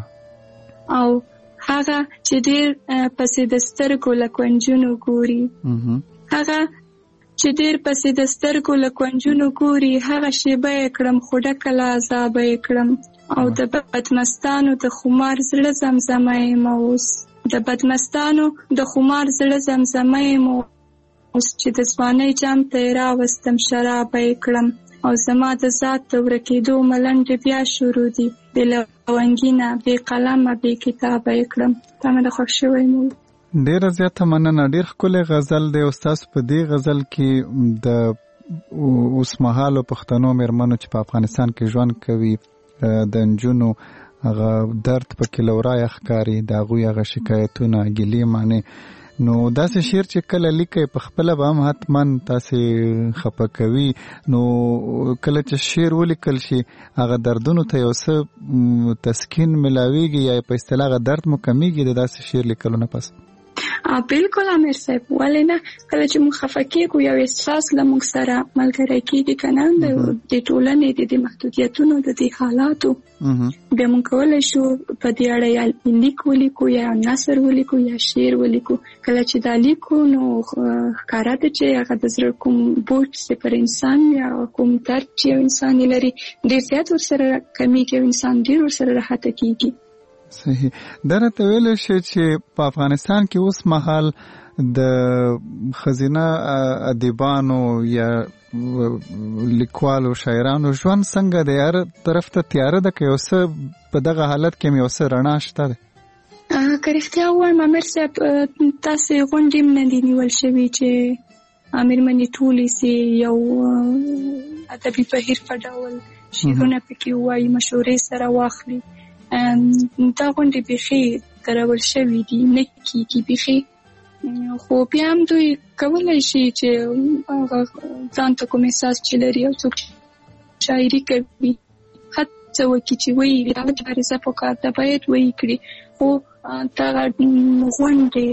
او هغه چې ډېر پسې د سترګو له کونجونو ګوري، هغه چې ډېر پسې د سترګو له کونجونو ګوري، هغه شیبه یې کړم خو ډکه له عذابه یې کړم. او د بدمستانو د خمار زړه زمزمه یې مه اوس، د بدمستانو د خمار زړه زمزمه یې مه اوس، چې د ځوانۍ جام ته یې راوستم شرابه یې کړم. او زما د ذات د ورکېدو ملنډې بیا شروع دي، بې لونګینه بې قلمه بې کتابه یې کړم. تا مې د خوښ شوی مو. ډېره زیاته مننه. ډېر ښکلی غزل دی. او ستاسو په دې غزل کې د اوسمهالو پښتنو مېرمنو چې په افغانستان کې ژوند کوي د نجونو هغه درد پکې لورایه ښکاري، د هغوی هغه شکایتونه ګیلې معنی. نو داسې شعر چې کله لیکئ په خپله به هم حتما تاسې خفه کوي. نو کله چې شعر ولیکل شي هغه دردونو ته یو څه تسکین ملاویږي یا په اصطلاح هغه درد مو کمیږي د داسې شعر لیکلو نه پس؟ بالکل امیر صاحب، ولې نه؟ کله چې موږ خفه کېږو یو احساس له موږ سره ملګری کېږي که نه، د ټولنې د دې محدودیتونو د دې حالاتو بیا موږ کولی شو په دې اړه یا لیک ولیکو یا نثر ولیکو یا شعر ولیکو. کله چې دا لیکو نو ښکاره ده چې هغه د زړه کوم بوج چې پر انسان یا کوم درد چې یو انسان یې لري ډېر زیات ورسره کمیږي او انسان ډېر ورسره راحته کېږي. صحیح. دا راته ویلی شي چې په افغانستان کې اوس مهال د ښځینه ادیبانو یا لیکوالو شاعرانو ژوند څنګه دی؟ هر طرف ته تیاره ده که یو څه په دغه حالت کې یو څه رڼا شته ده؟ که رښتیا ووایم امیر صاحب، تاسې غونډې هم نه دي نیول شوي چې مېرمنې ټولې سي یو ادبي بهیر په ډول شعرونه پکې ووایي، مشورې سره واخلي. دا غونډې بیخي درول شوي دي، نه کېږي بیخي. خو بیا هم دوی کولی شي چې ځان ته کوم احساس چې لري او څوک شاعري کوي هڅه وکړي چې وایي هغه چې عریضه پکار ده باید وایي کړي. خو دغه غونډې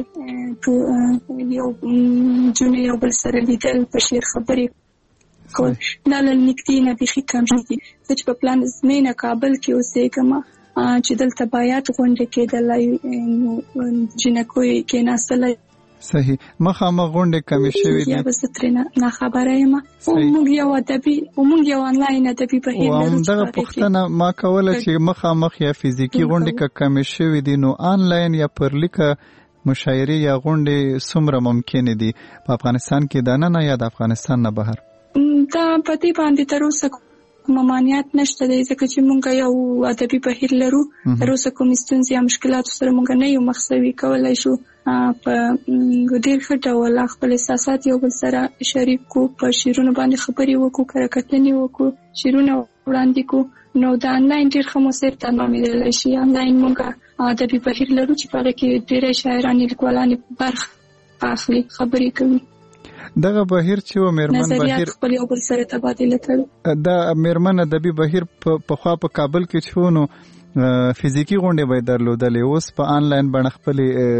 یو نجونې یو بل سره لیدل، په شعر خبرې کول دا له نږدې نه بیخي کمېږي. زه چې په پلانزمینه کابل کې اوسېږم چې دلته باید غونډې کېدلی نو جنکو یې کېناستلی. صحیح. مخامخ غونډې کمې شوې دي. یا به زه ترې ناخبره یم. موږ یو ادبي موږ یو انلاین ادبي بهیر لرو. همدغه پوښتنه ما کوله چې مخامخ یا فزیکي غونډې که کمې شوې دي نو آنلاین یا پر لیکه مشاعرې یا غونډې څومره ممکنې دي په افغانستان کې دننه یا د افغانستان نه بهر؟ دا په دې باندې تر اوسه ممانعت نشته دی، ځکه چې مونږ یو ادبي بهیر لرو. تر اوسه کومې ستونزې یا مشکلاتو سره مونږ نه یو مخ شوي. کولی شو په ډېر ښه ډول خپل احساسات یو بل سره شریک کړو، په شعرونو باندې خبرې وکړو، کره کتنې وکړو، شعرونه وړاندې کړو. نو د انلاین ډېر ښه موثر تمامېدلی شي. انلاین مونږ ادبي بهیر لرو چې په هغې کې ډېری شاعرانې لیکوالانې برخه اخلي، خبرې کوي. دغه بهیر چې و مېرمن بهیر نظریات خپل یو بل سره تبادله کوي. دا مېرمن ادبي بهیر په خوا په کابل کې چې و نو فزیکی غونډې به درلودلې، اوس په آنلاین بڼه خپل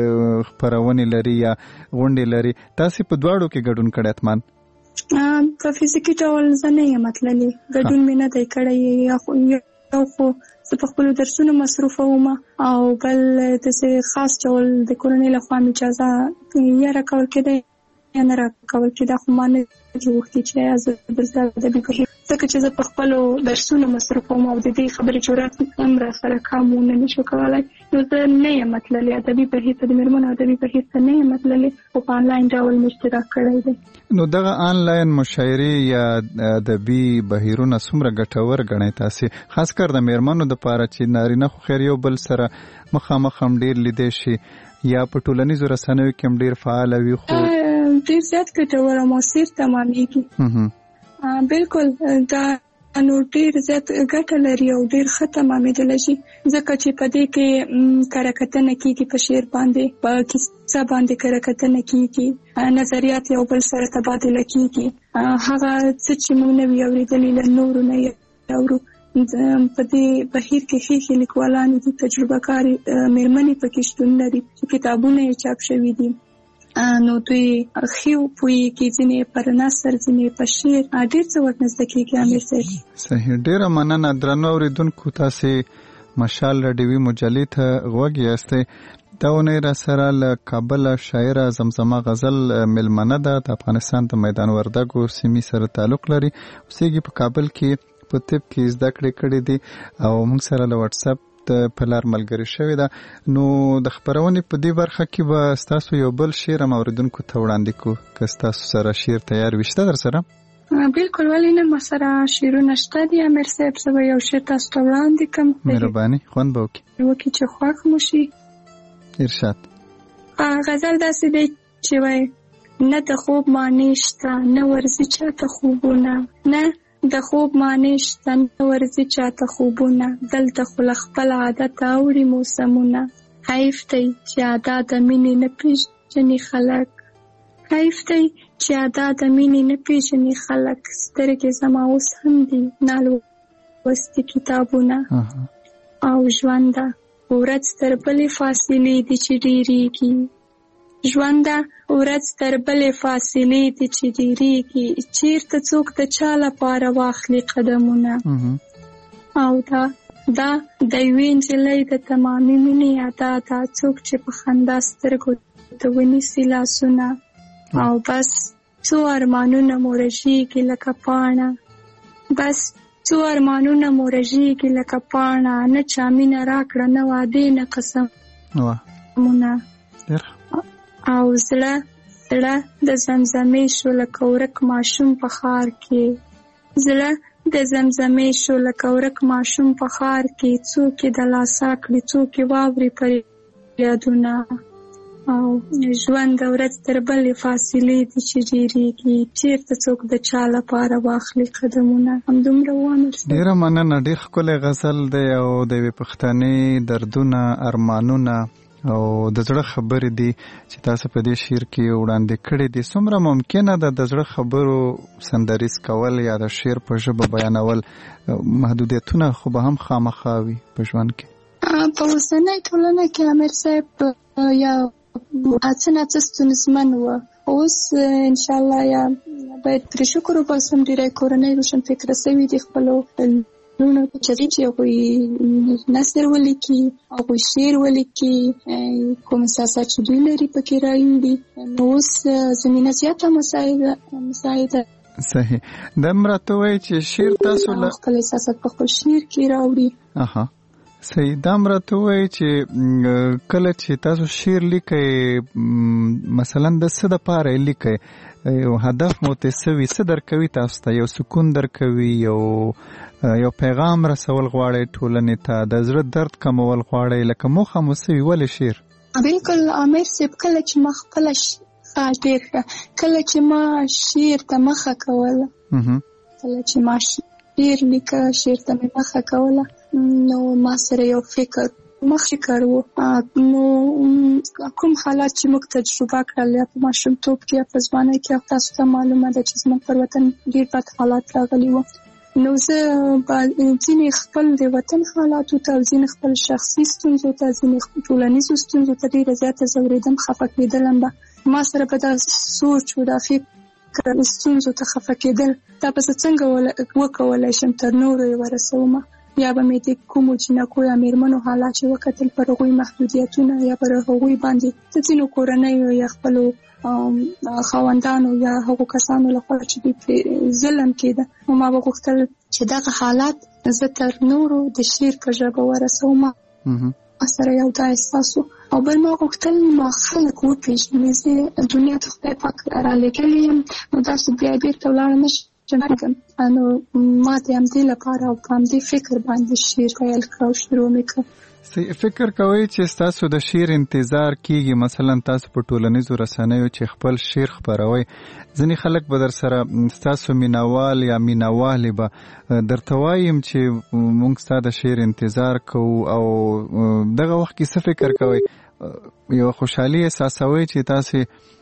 خپرونې لري یا غونډې لري، تاسو په دواړو کې ګډون کړی اتمان؟ په فزیکی ډول زه نه یم تللی، ګډون مې نه دی کړی. یو خو زه په خپلو درسونو مصروفه وم او بل داسې خاص ډول د کورنۍ لخوا مې اجازه یا راکول کېدی یا نه راکول کېده، خو ما نه دي غوښتي چې زه دلته ادبي بهیر، ځکه چې زه په خپلو درسونو مصروفه وم او د دې خبرې جرات هم راسره کم و، نه شو کولی. نو زه نه یم تللی ادبي بهیر ته، د مېرمنو ادبي بهیر ته نه یم تللی، خو په آنلاین ډول مې اشتراک کړی دی. نو دغه آنلاین مشاعرې یا ادبي بهیرونه څومره ګټور ګڼئ تاسې، خاص کر د مېرمنو دپاره چې نارینه خو خیر یو بل سره مخامخ هم ډېر لیدی شي یا په ټولنیزو رسنیو کې هم ډېر فعاله وي، خو ډېر زیات ګټور او مؤثر تمامېږي. بالکل دا نو ډېر زیات ګټه لري او ډېر ښه تمامېدلی شي، ځکه چې په دې کې کره کتنه کېږي، په شعر باندې په کیسه باندې کره کتنه کېږي، نظریات یو بل سره تبادله کېږي، هغه څه چې موږ نه وي اورېدلي له نورو نه یې اورو. په دې بهیر کې ښې ښې لیکوالانې دي، تجربه کارې مېرمنې پکې شتون لري چې کتابونه یې چاپ شوي دي، نو دوی ښې پوهېږي، ځینې پر نثر، ځینې په شعر، ډېر څه ورته زده کېږي. امیر صاحب صحیح، ډېره مننه. درنو اورېدونکو، تاسې مشال راډیوي مجلې ته غوږ یاستئ. دا اونۍ را سره له کابله شاعره زمزمه غزل مېلمنه ده، د افغانستان د میدان وردګو سیمې سره تعلق لري، اوسېږي په کابل کې، په طب کې زده کړې کړې دي او موږ سره له واتساپ په لار ملګري شوې ده. نو د خپرونې په دې برخه کې به ستاسو یو بل شعر هم اورېدونکو ته وړاندې کړو، که ستاسو سره شعر تیار وي، شته در سره؟ بالکل، ولې نه، ما سره شعرونه شته دي امیر صاحب. زه به یو شعر تاسو ته وړاندې کړم. مهرباني، خوند به وکړي وکړي چې خوښ مو شي. ارشاد. غزل داسې دی چې وایي: نه د خوب معنی شته، نه ورځي چاته خوبونه، نه د خوب معنی شته، نه ورځي چاته خوبونه، دلته خو له خپل عادت اوړي موسمونه. حیف دی چې ادا د مینې نه پیژني خلک، حیف دی چې ادا د مینې نه پیژني خلک، سترګې زما اوس هم دي نالوستي کتابونه. او ژونده ورځ تر بلې فاصلې دي چې ډېرېږي، ژونده ورځ تر بلې فاصلې دي چې ډېرېږي، چېرته څوک د چا لپاره واخلي قدمونه. او دا دا د یوې نجلۍ د تمامې مینې ادا ده، څوک چې په خندا سترګو ته ونیسي لاسونه. او بس څو ارمانونه مو رژېږي لکه پاڼه، بس څو ارمانونه مو رژېږي لکه پاڼه، نه چا مینه راکړه، نه وعدې، نه قسمونه. او زړه زړه د زمزمې شو لکه ورک ماشوم په ښار کې، زړه د زمزمې شو لکه ورک ماشوم په ښار کې، څوک یې د لاسا کړي، څوک یې واوري پر یادونه. او ژوند د ورځ تر بلې فاصلې دي چې ډېرېږي، چېرته څوک د چا لپاره واخلي قدمونه. همدومره ووایم. ډېره مننه. ډېر ښکلی غزل دی او د یوې پښتنې دردونه، ارمانونه او د زړه خبرې دي چې تاسو په دې شعر کې وړاندې کړې دي. څومره ممکنه ده د زړه خبرو سندریز کول یا د شعر په ژبه بیانول؟ محدودیتونه خو به هم خامخا وي په ژوند کې. په اوسنۍ ټولنه کې امیر صاحب یا څه نه څه ستونزمن وه، اوس انشاءالله یا باید پرې شکر وباسم، ډېری کورنۍ روشن فکره سوي دي، خپلو لونو چې هغوی نثر ولیکي، هغوی شعر ولیکي، کوم احساسات چې دوی لري پکې راوړي، نو اوس زمینه زیاته مساعده. صحیح. دا هم راته وایي چې شعر تاسو له خپل احساسات په خپل شعر کې راوړي. اها صحیح. دا هم راته وایي چې کله چې تاسو شعر لیکئ، مثلا د څه دپاره یې لیکئ، یو هدف مو ته څه وي، څه درکوي تاسو ته؟ یو سکون درکوي، یو یو پیغام رسول غواړئ ټولنې ته، د زړه درد کمول غواړئ، لکه موخه مو څه وي؟ ولې شعر؟ بالکل امیر صاحب، کله چې ما خپله ډېر کله چې ما شعر ته مخه کوله، کله چې ما شعر لیکه، شعر ته مې مخه کوله، نو ما سره یو فکر مخ فکر و، نو کوم حالات چې موږ تجربه کړل یا په ماشومتوب کې یا په ځوانۍ کې، تاسو ته معلومه ده چې زموږ پر وطن ډېر بد حالات راغلي وو، نو زه ځینې خپل د وطن حالاتو ته، ځینې خپل شخصي ستونزو ته، ځینې ټولنیزو ستونزو ته ډېره زیاته ځورېدم، خفه کېدلم به. ما سره به دا سوچ و، دا فکر ستونزو ته خفه کېدل، دا به زه څنګه وکولی شم تر نورو یې ورسومه، یا به مې د کومو جینکو یا میرمنو حالات چې وکتل پر هغوی محدودیتونه یا پر هغوی باندې د ځینو کورنیو یا خپلو خاوندانو یا هغو کسانو لخوا چې دوی پرې ظلم کېده، نو ما به غوښتل چې دغه حالات زه تر نورو د شعر په ژبه ورسومه. ما سره یو دا احساس و. او بل ما غوښتل ما خلک وپېژني، زه دنیا ته خدای پاک رالېږلی یم، نو داسې بیا بېرته ولاړه نه شم. نو ما د همدې لپاره او په همدې فکر باندې شعر پیل کړ او شروع مې کړ. فکر کوئ چې ستاسو د شعر انتظار کیږي؟ مثلا تاسو په ټولنیزو رسنیو چې خپل شعر خپروئ، ځینې خلک به در سره ستاسو مینوال یا مینوالې به درته وایم چې موږ ستا د شعر انتظار کوو، او دغه وخت کې څه فکر کوئ؟ یو خوشحالي احساسوئ چې تاسو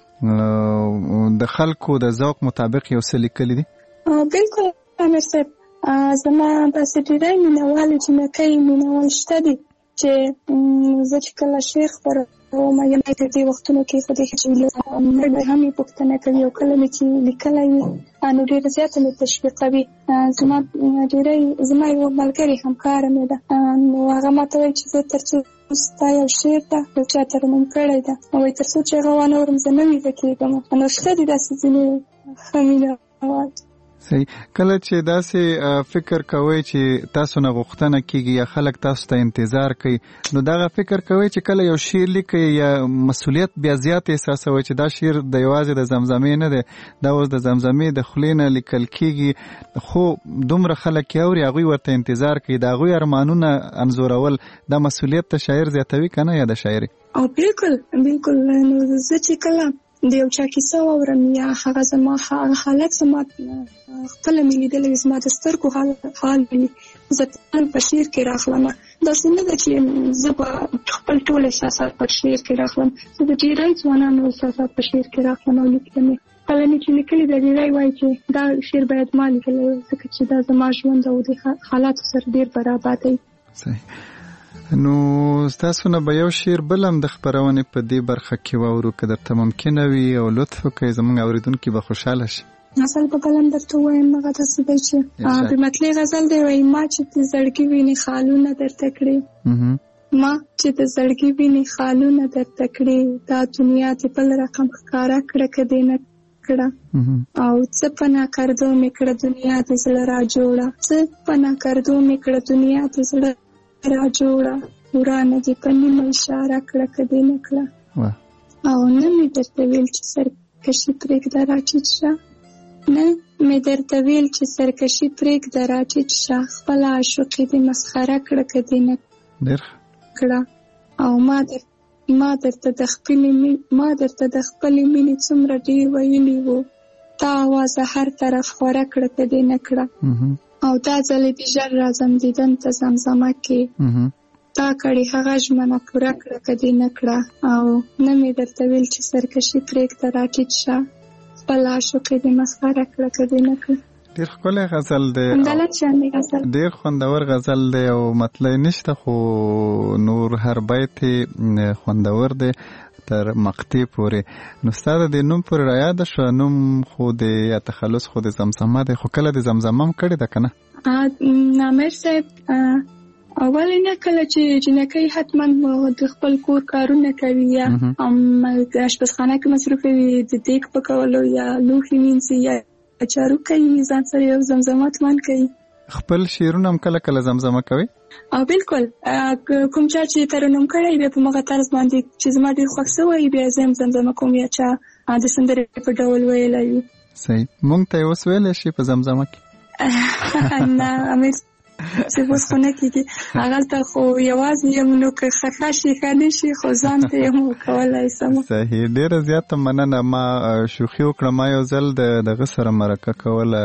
د خلکو د ذوق مطابق یو څه لیکلي دي؟ بالکل امیر صاحب، زما داسې ډېری مینوالې جینکۍ مینوال شته دي چې زه چې کله شعر خپروم یا په دې وختونو کې خو دې چې هم یې پوښتنه کوي او کله مې چې لیکلی وي نو ډېره زیاته مې تشویقوي. زما ډېری زما یو ملګرې همکاره مې ده، نو هغه ماته وایي چې زه تر څو ستا یو شعر ته یو چا ترنم کړی ده، نو وایي تر څو چې هغه وانه اورم زه نه ویده کېږم. نو شته دي داسې ځینې ښه مینوال. صحیح. کله چې داسې فکر کوئ چې تاسو نه غوښتنه کیږي یا خلک تاسو ته انتظار کوي، نو دغه فکر کوئ چې کله یو شعر لیکئ یا مسؤلیت بیا زیات احساسوئ چې دا شعر د یوازې د زمزمې نه دی، دا اوس د زمزمې د خولې نه لیکل کیږي، خو دومره خلک یې اوري، هغوی ورته انتظار کوي، د هغوی ارمانونه انځورول، دا مسؤلیت ته شاعر زیاتوي که نه یا د شاعري؟ او بالکل بالکل. نو زه چې کله د یو چا کیسه واورم یا هغه زما حالت زما خپله مې لیدلی وي، زما د سترګو حال وي، زه تل په شعر کې راخلم. داسې نه ده چې زه به خپل ټول احساسات په شعر کې راخلم، زه د ډېری ځوانانو احساسات په شعر کې راخلم او لیکلم یې. کله مې چې لیکلي ده ډېری وایي چې دا شعر باید ما لیکلی وي، ځکه چې دا زما ژوند او د حالاتو سره ډېر برابر دی. صحیح. نو ستاسو نه به یو شعر بل هم د خپرونې په دې برخه کې واورو که درته ممکنه وي او لطف وکړئ، زموږ اورېدونکي به خوشحاله شي. غزل به بل هم درته ووایم، هغه داسې دی چې بې مطلع غزل دی، وایي ما چې د زړګي وینې خالونه درته کړې، ما چې د زړګي وینې خالونه درته کړې، دا دنیا دې بل رقم ښکاره کړه که دې نه کړه، او څه په ناکردو مې کړه دنیا دې زړه را جوړه، څه په ناکردو مې کړه دنیا دې زړه را جوړه، ورانه دې په نیمه اشاره کړه که دې نه کړه، او نه مې درته ویل چې سرکشي پرېږده را ټیټ شه، نه مې درته ویل چې سرکشي پرېږده را ټیټ شه، خپله عاشقي دې مسخره کړه که دې نه کړه، او ما در ما درته د خپلې ما درته د خپلې مینې څومره ډېر ویلي وو، تا اوازه هر طرف خوره کړه که دې نه کړه، او دا ځلې دې ژر راځم دیدن ته زمزمه کې، تا کړې هغه ژمنه پوره کړه که دې نه کړه، او نه مې درته ویل چې سرکشي پرېږده را ټیټ شه، خپل عاشقي دې مسخره کړه که دې نه کړه. ډېر ښکلی غزل دی، ډېر خوندور غزل دی او مطلع نشته، خو نور هر بیت خوندور دی تر مقطع پورې. نو ستا د دې نوم پورې رایاده شوه، نوم خو د یا تخلص خو د زمزمه دی، خو کله د زمزمه هم کړې ده که نه؟ امیر صاحب اول نه کله چې جنکۍ حتما د خپل کور کارونه کوي یا اشپزخانه کې مصروفه وي، د دیګ پکولو یا لوښي مینځي یا چارو کوي، ځان سره یو زمزمه تمن کوي. خپل شعرونه هم کله کله زمزمه کوي؟ او بالکل، کوم چا چې ترنم کړی بیا په مغه طرز باندې چې زما ډېر خوښ سوی بیا زه هم زمزمه کوم، یا چا د سندرې په ډول ویلی وي. صحیح. مونږ ته یې اوس ویلی شي په زمزمه کې؟ نه امیر چې اوس خو نه کېږي، هغلته خو یوازې یم، نو که ښه شي ښه نه شي خو ځان ته یم وکولی سم. صحیح. ډېره زیاته مننه. ما شوخي وکړه، ما یو ځل د دغه سره مرکه کوله،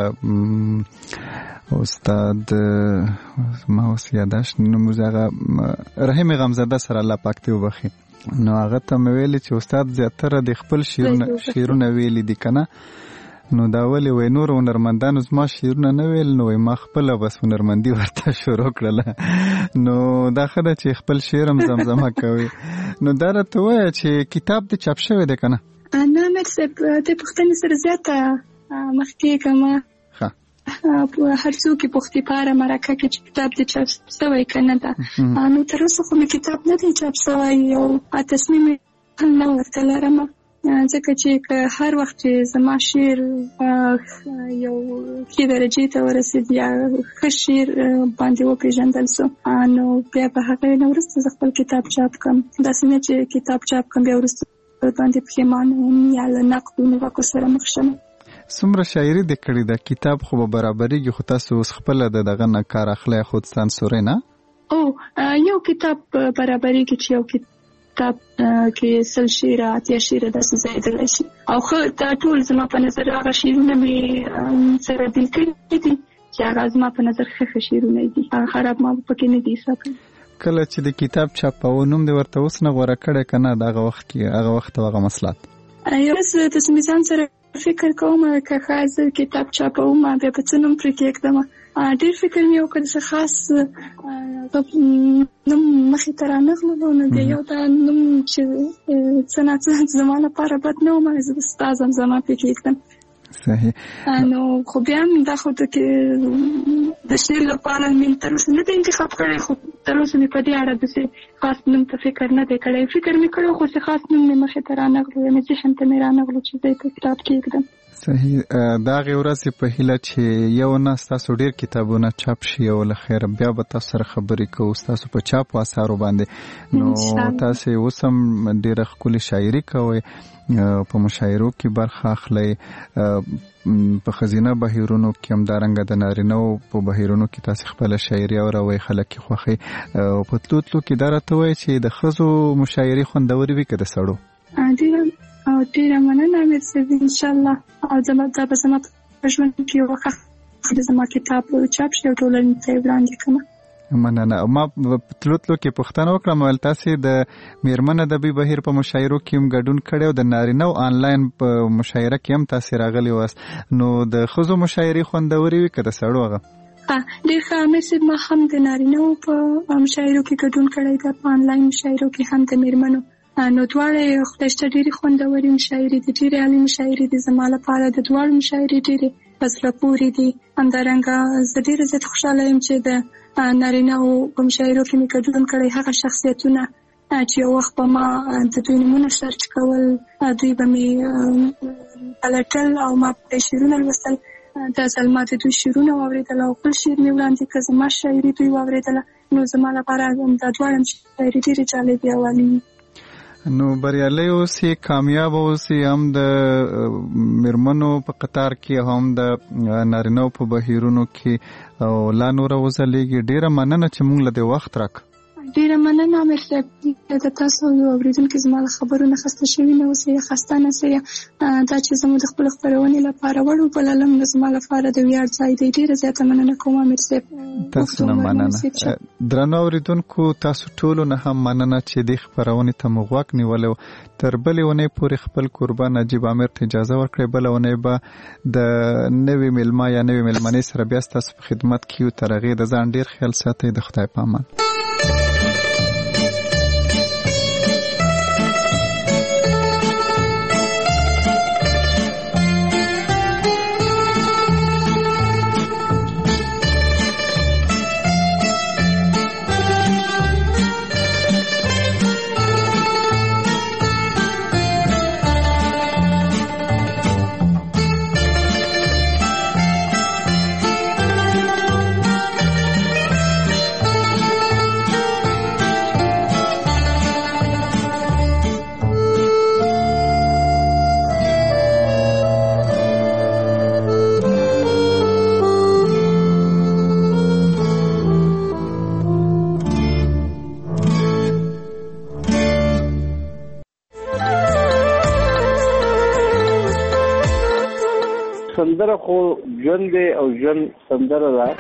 استاد ما اوس یاداشت نوموز هغه رحیم غمزده سره الله پاک دې وبخي، نو هغه ته مې ویلي چې استاد زیاتره د خپل شعرونه شعرونه ویلي دي که نه، نو دا ولې وای نور هنرمندانو زما شعرونه نه ویل نو ما خپل بس هنرمندي ورته شروع کړله نو دا خدای چې خپل شعر هم زمزمه کوي نو دا راته وای چې کتاب د چاپ شوی دی کنه نه مې څه د پښتني سره زیاته مخکې کما هر څوک په اختیار مرکه کې چې کتاب د چاپ شوی کنه دا نو تر اوسه خو مې کتاب نه دی چاپ شوی او تصمیم نه ورته لرم ځکه چې هر وخت چې زما شعر یو کې درجه ته ورسید یا ښه شعر باندې وپېژندل سو نو بیا په هغه نه وروسته خپل کتاب چاپ کوم داسې نه چې کتاب چاپ کوم بیا وروسته باندې پښیمانه یم یا له نقدونو واکو سره مخ شم. څومره شاعري دې کړې ده کتاب خو به برابرېږي خو تاسو اوس خپله د دغه نه کار اخلی خود سانسورې نه او یو کتاب برابرېږي چې یو کتاب کې سل شعره اتیا شعره داسې ځایېدلی شي او ښه دا ټول زما په نظر هغه شعرونه مې سره بیل کړي دي چې هغه زما په نظر ښه ښه شعرونه دي هغه خراب ما پکې نه دي حساب کله چې د کتاب چاپاو نوم دې ورته اوس نه غوره کړی که نه د هغه وخت کې هغه وخت او هغه مسلات یو څه د ځان سره فکر کوم که خاص کتاب چاپوم بیا په څه نوم پرې کېږدم ډېر فکر مې وکړ چې خاص نوم مخې ته رانغللو نو بیا یو دا نوم چې څه نه څه زما لپاره بد نه وم زه ستا زمزمه پرې کېږدم صحیح نو خو بیا هم دا خو د شعر لپاره مې تر اوسه نه دی انتخاب کړی خو تر اوسه مې په دې اړه داسې خاص نوم ته فکر نه دی کړی فکر مې کړی خو خاص نوم مې مخې ته رانغلو یا مې ذهن ته مې رانغلو چې زه یې په کتاب کې ایږدم صحیح د هغې ورځې په هیله چې یو نه ستاسو ډېر کتابونه چاپ شي او له خیره بیا به تاسو سره خبرې کوو ستاسو په چاپو اثارو باندې نو تاسې اوس هم ډېره ښکلې شاعري کوئ په مشاعرو کې برخه اخلئ په ښځینه بهیرونو کې همدارنګه د نارینهو په بهیرونو کې تاسې خپله شاعري اوروئ خلک یې خوښوي او په تلو تلو کې دا راته وایي چې د ښځو مشاعرې خوندورې وي که د سړو ډېره او ډېره مننه امیر صاحب انشاءالله او زما دا به زما په ژوند کې یو وخت زما کتاب چاپ شي او ټولنې ته یې وړاندې کړم مننه ما تلو تلو کې پوښتنه وکړم ویل تاسې د میرمن ادبي بهیر په مشاعرو کې هم ګډون کړی او د نارینه او آنلاین په مشاعره کې هم تاسې راغلي واست نو د ښځو مشاعرې خوندورې وي که د سړو هغه ډېر ښه امیر صاحب ما هم د نارینهو په مشاعرو کې ګډون کړی ده په آنلاین مشاعرو کې هم د میرمنو نو دواړه خدای شته ډېرې خوندورې مشاعرې دي ډېرې عالي مشاعرې دي زما لپاره د دواړو مشاعرې ډېرې په زړه پورې دي همدارنګه زه ډېره زیات خوشحاله یم چې د نارینهو په مشاعرو کې مې ګډون کړی هغه شخصیتونه چې یو وخت به ما د دوی نومونه سرچ کول دوی به مې پلټل او ما په شعرونه لوستل دا ځل ما د دوی شعرونه واورېدل او خپل شعر مې وړاندې کړ زما شاعري دوی واورېدله نو زما لپاره دا دواړه مشاعرې ډېرې جالبې او عالي وي نو بریالی اوسئ کامیاب اوسئ هم د میرمنو په قطار کې هم د نارینهو په بهیرونو کې او لا نوره وځلیږي ډېره مننه چې موږ له دې وخت راک ډېره مننه امیر صاحب د تاسو اورېدونکي زما له خبرو نه خسته شوي نه اوسئ یا خسته نه سئ دا چې زموږ د خپلو خپرونې لپاره وړ وبللم نو زما لپاره د ویاړ ځای دی ډېره زیاته مننه کوم امیر صاحب تاسو نه مننه درنو اورېدونکو تاسو ټولو نه هم مننه چې دې خپرونې ته مو غوږ نیولی تر بلې اونۍ پورې خپل قربان نجیب امیر ته اجازه ورکړئ بله اونۍ به د نوې میلمه یا نوې میلمنې سره بیا ستاسو په خدمت کې یو تر هغې د ځان ډېر خیال ساتئ د خدای په امان سندره خو ژوند دی او ژوند سندره ده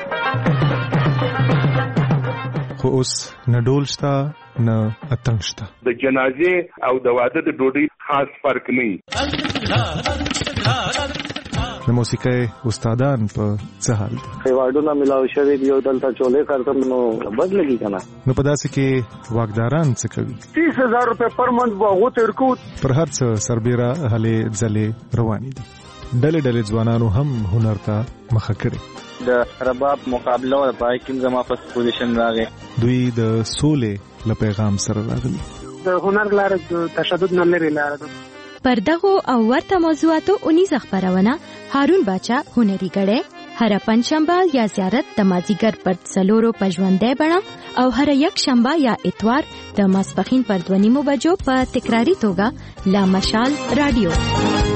خو اوس نه ډول شته نه اتڼ شته د جنازې او د واده د ډوډۍ خاص فرق نه د موسیقي استادان په څه حال دي؟ ایوارډونه ملاوي شوی دی او دلته چولې کارتم نو بدلږي کنه. نو په داسې کې واګداران څه کوي؟ تیس هزار روپے پر منث به ورکو. پر هر څه سربېره هلې ځلې روانې دي. ډلې ډلې ځوانانو هم هنر ته مخه کړې. د رباب مقابله او پای کې زما په پوزیشن راغی. دوی د سولې له پیغام سره راغلي. د هنر لار د تشدد نه لري لار ده. پر دغه او ورته موضوعاتو اونیزه خبرونه هارون باچا هنري غړې هر پنځشنبه یا زیارت د مازیګر پر څلورو پژوندې بڼه او هر یک شنبه یا اتوار د ماسپخین پر دوه نیمو بجو په تکراری توګه لا مشال رادیو.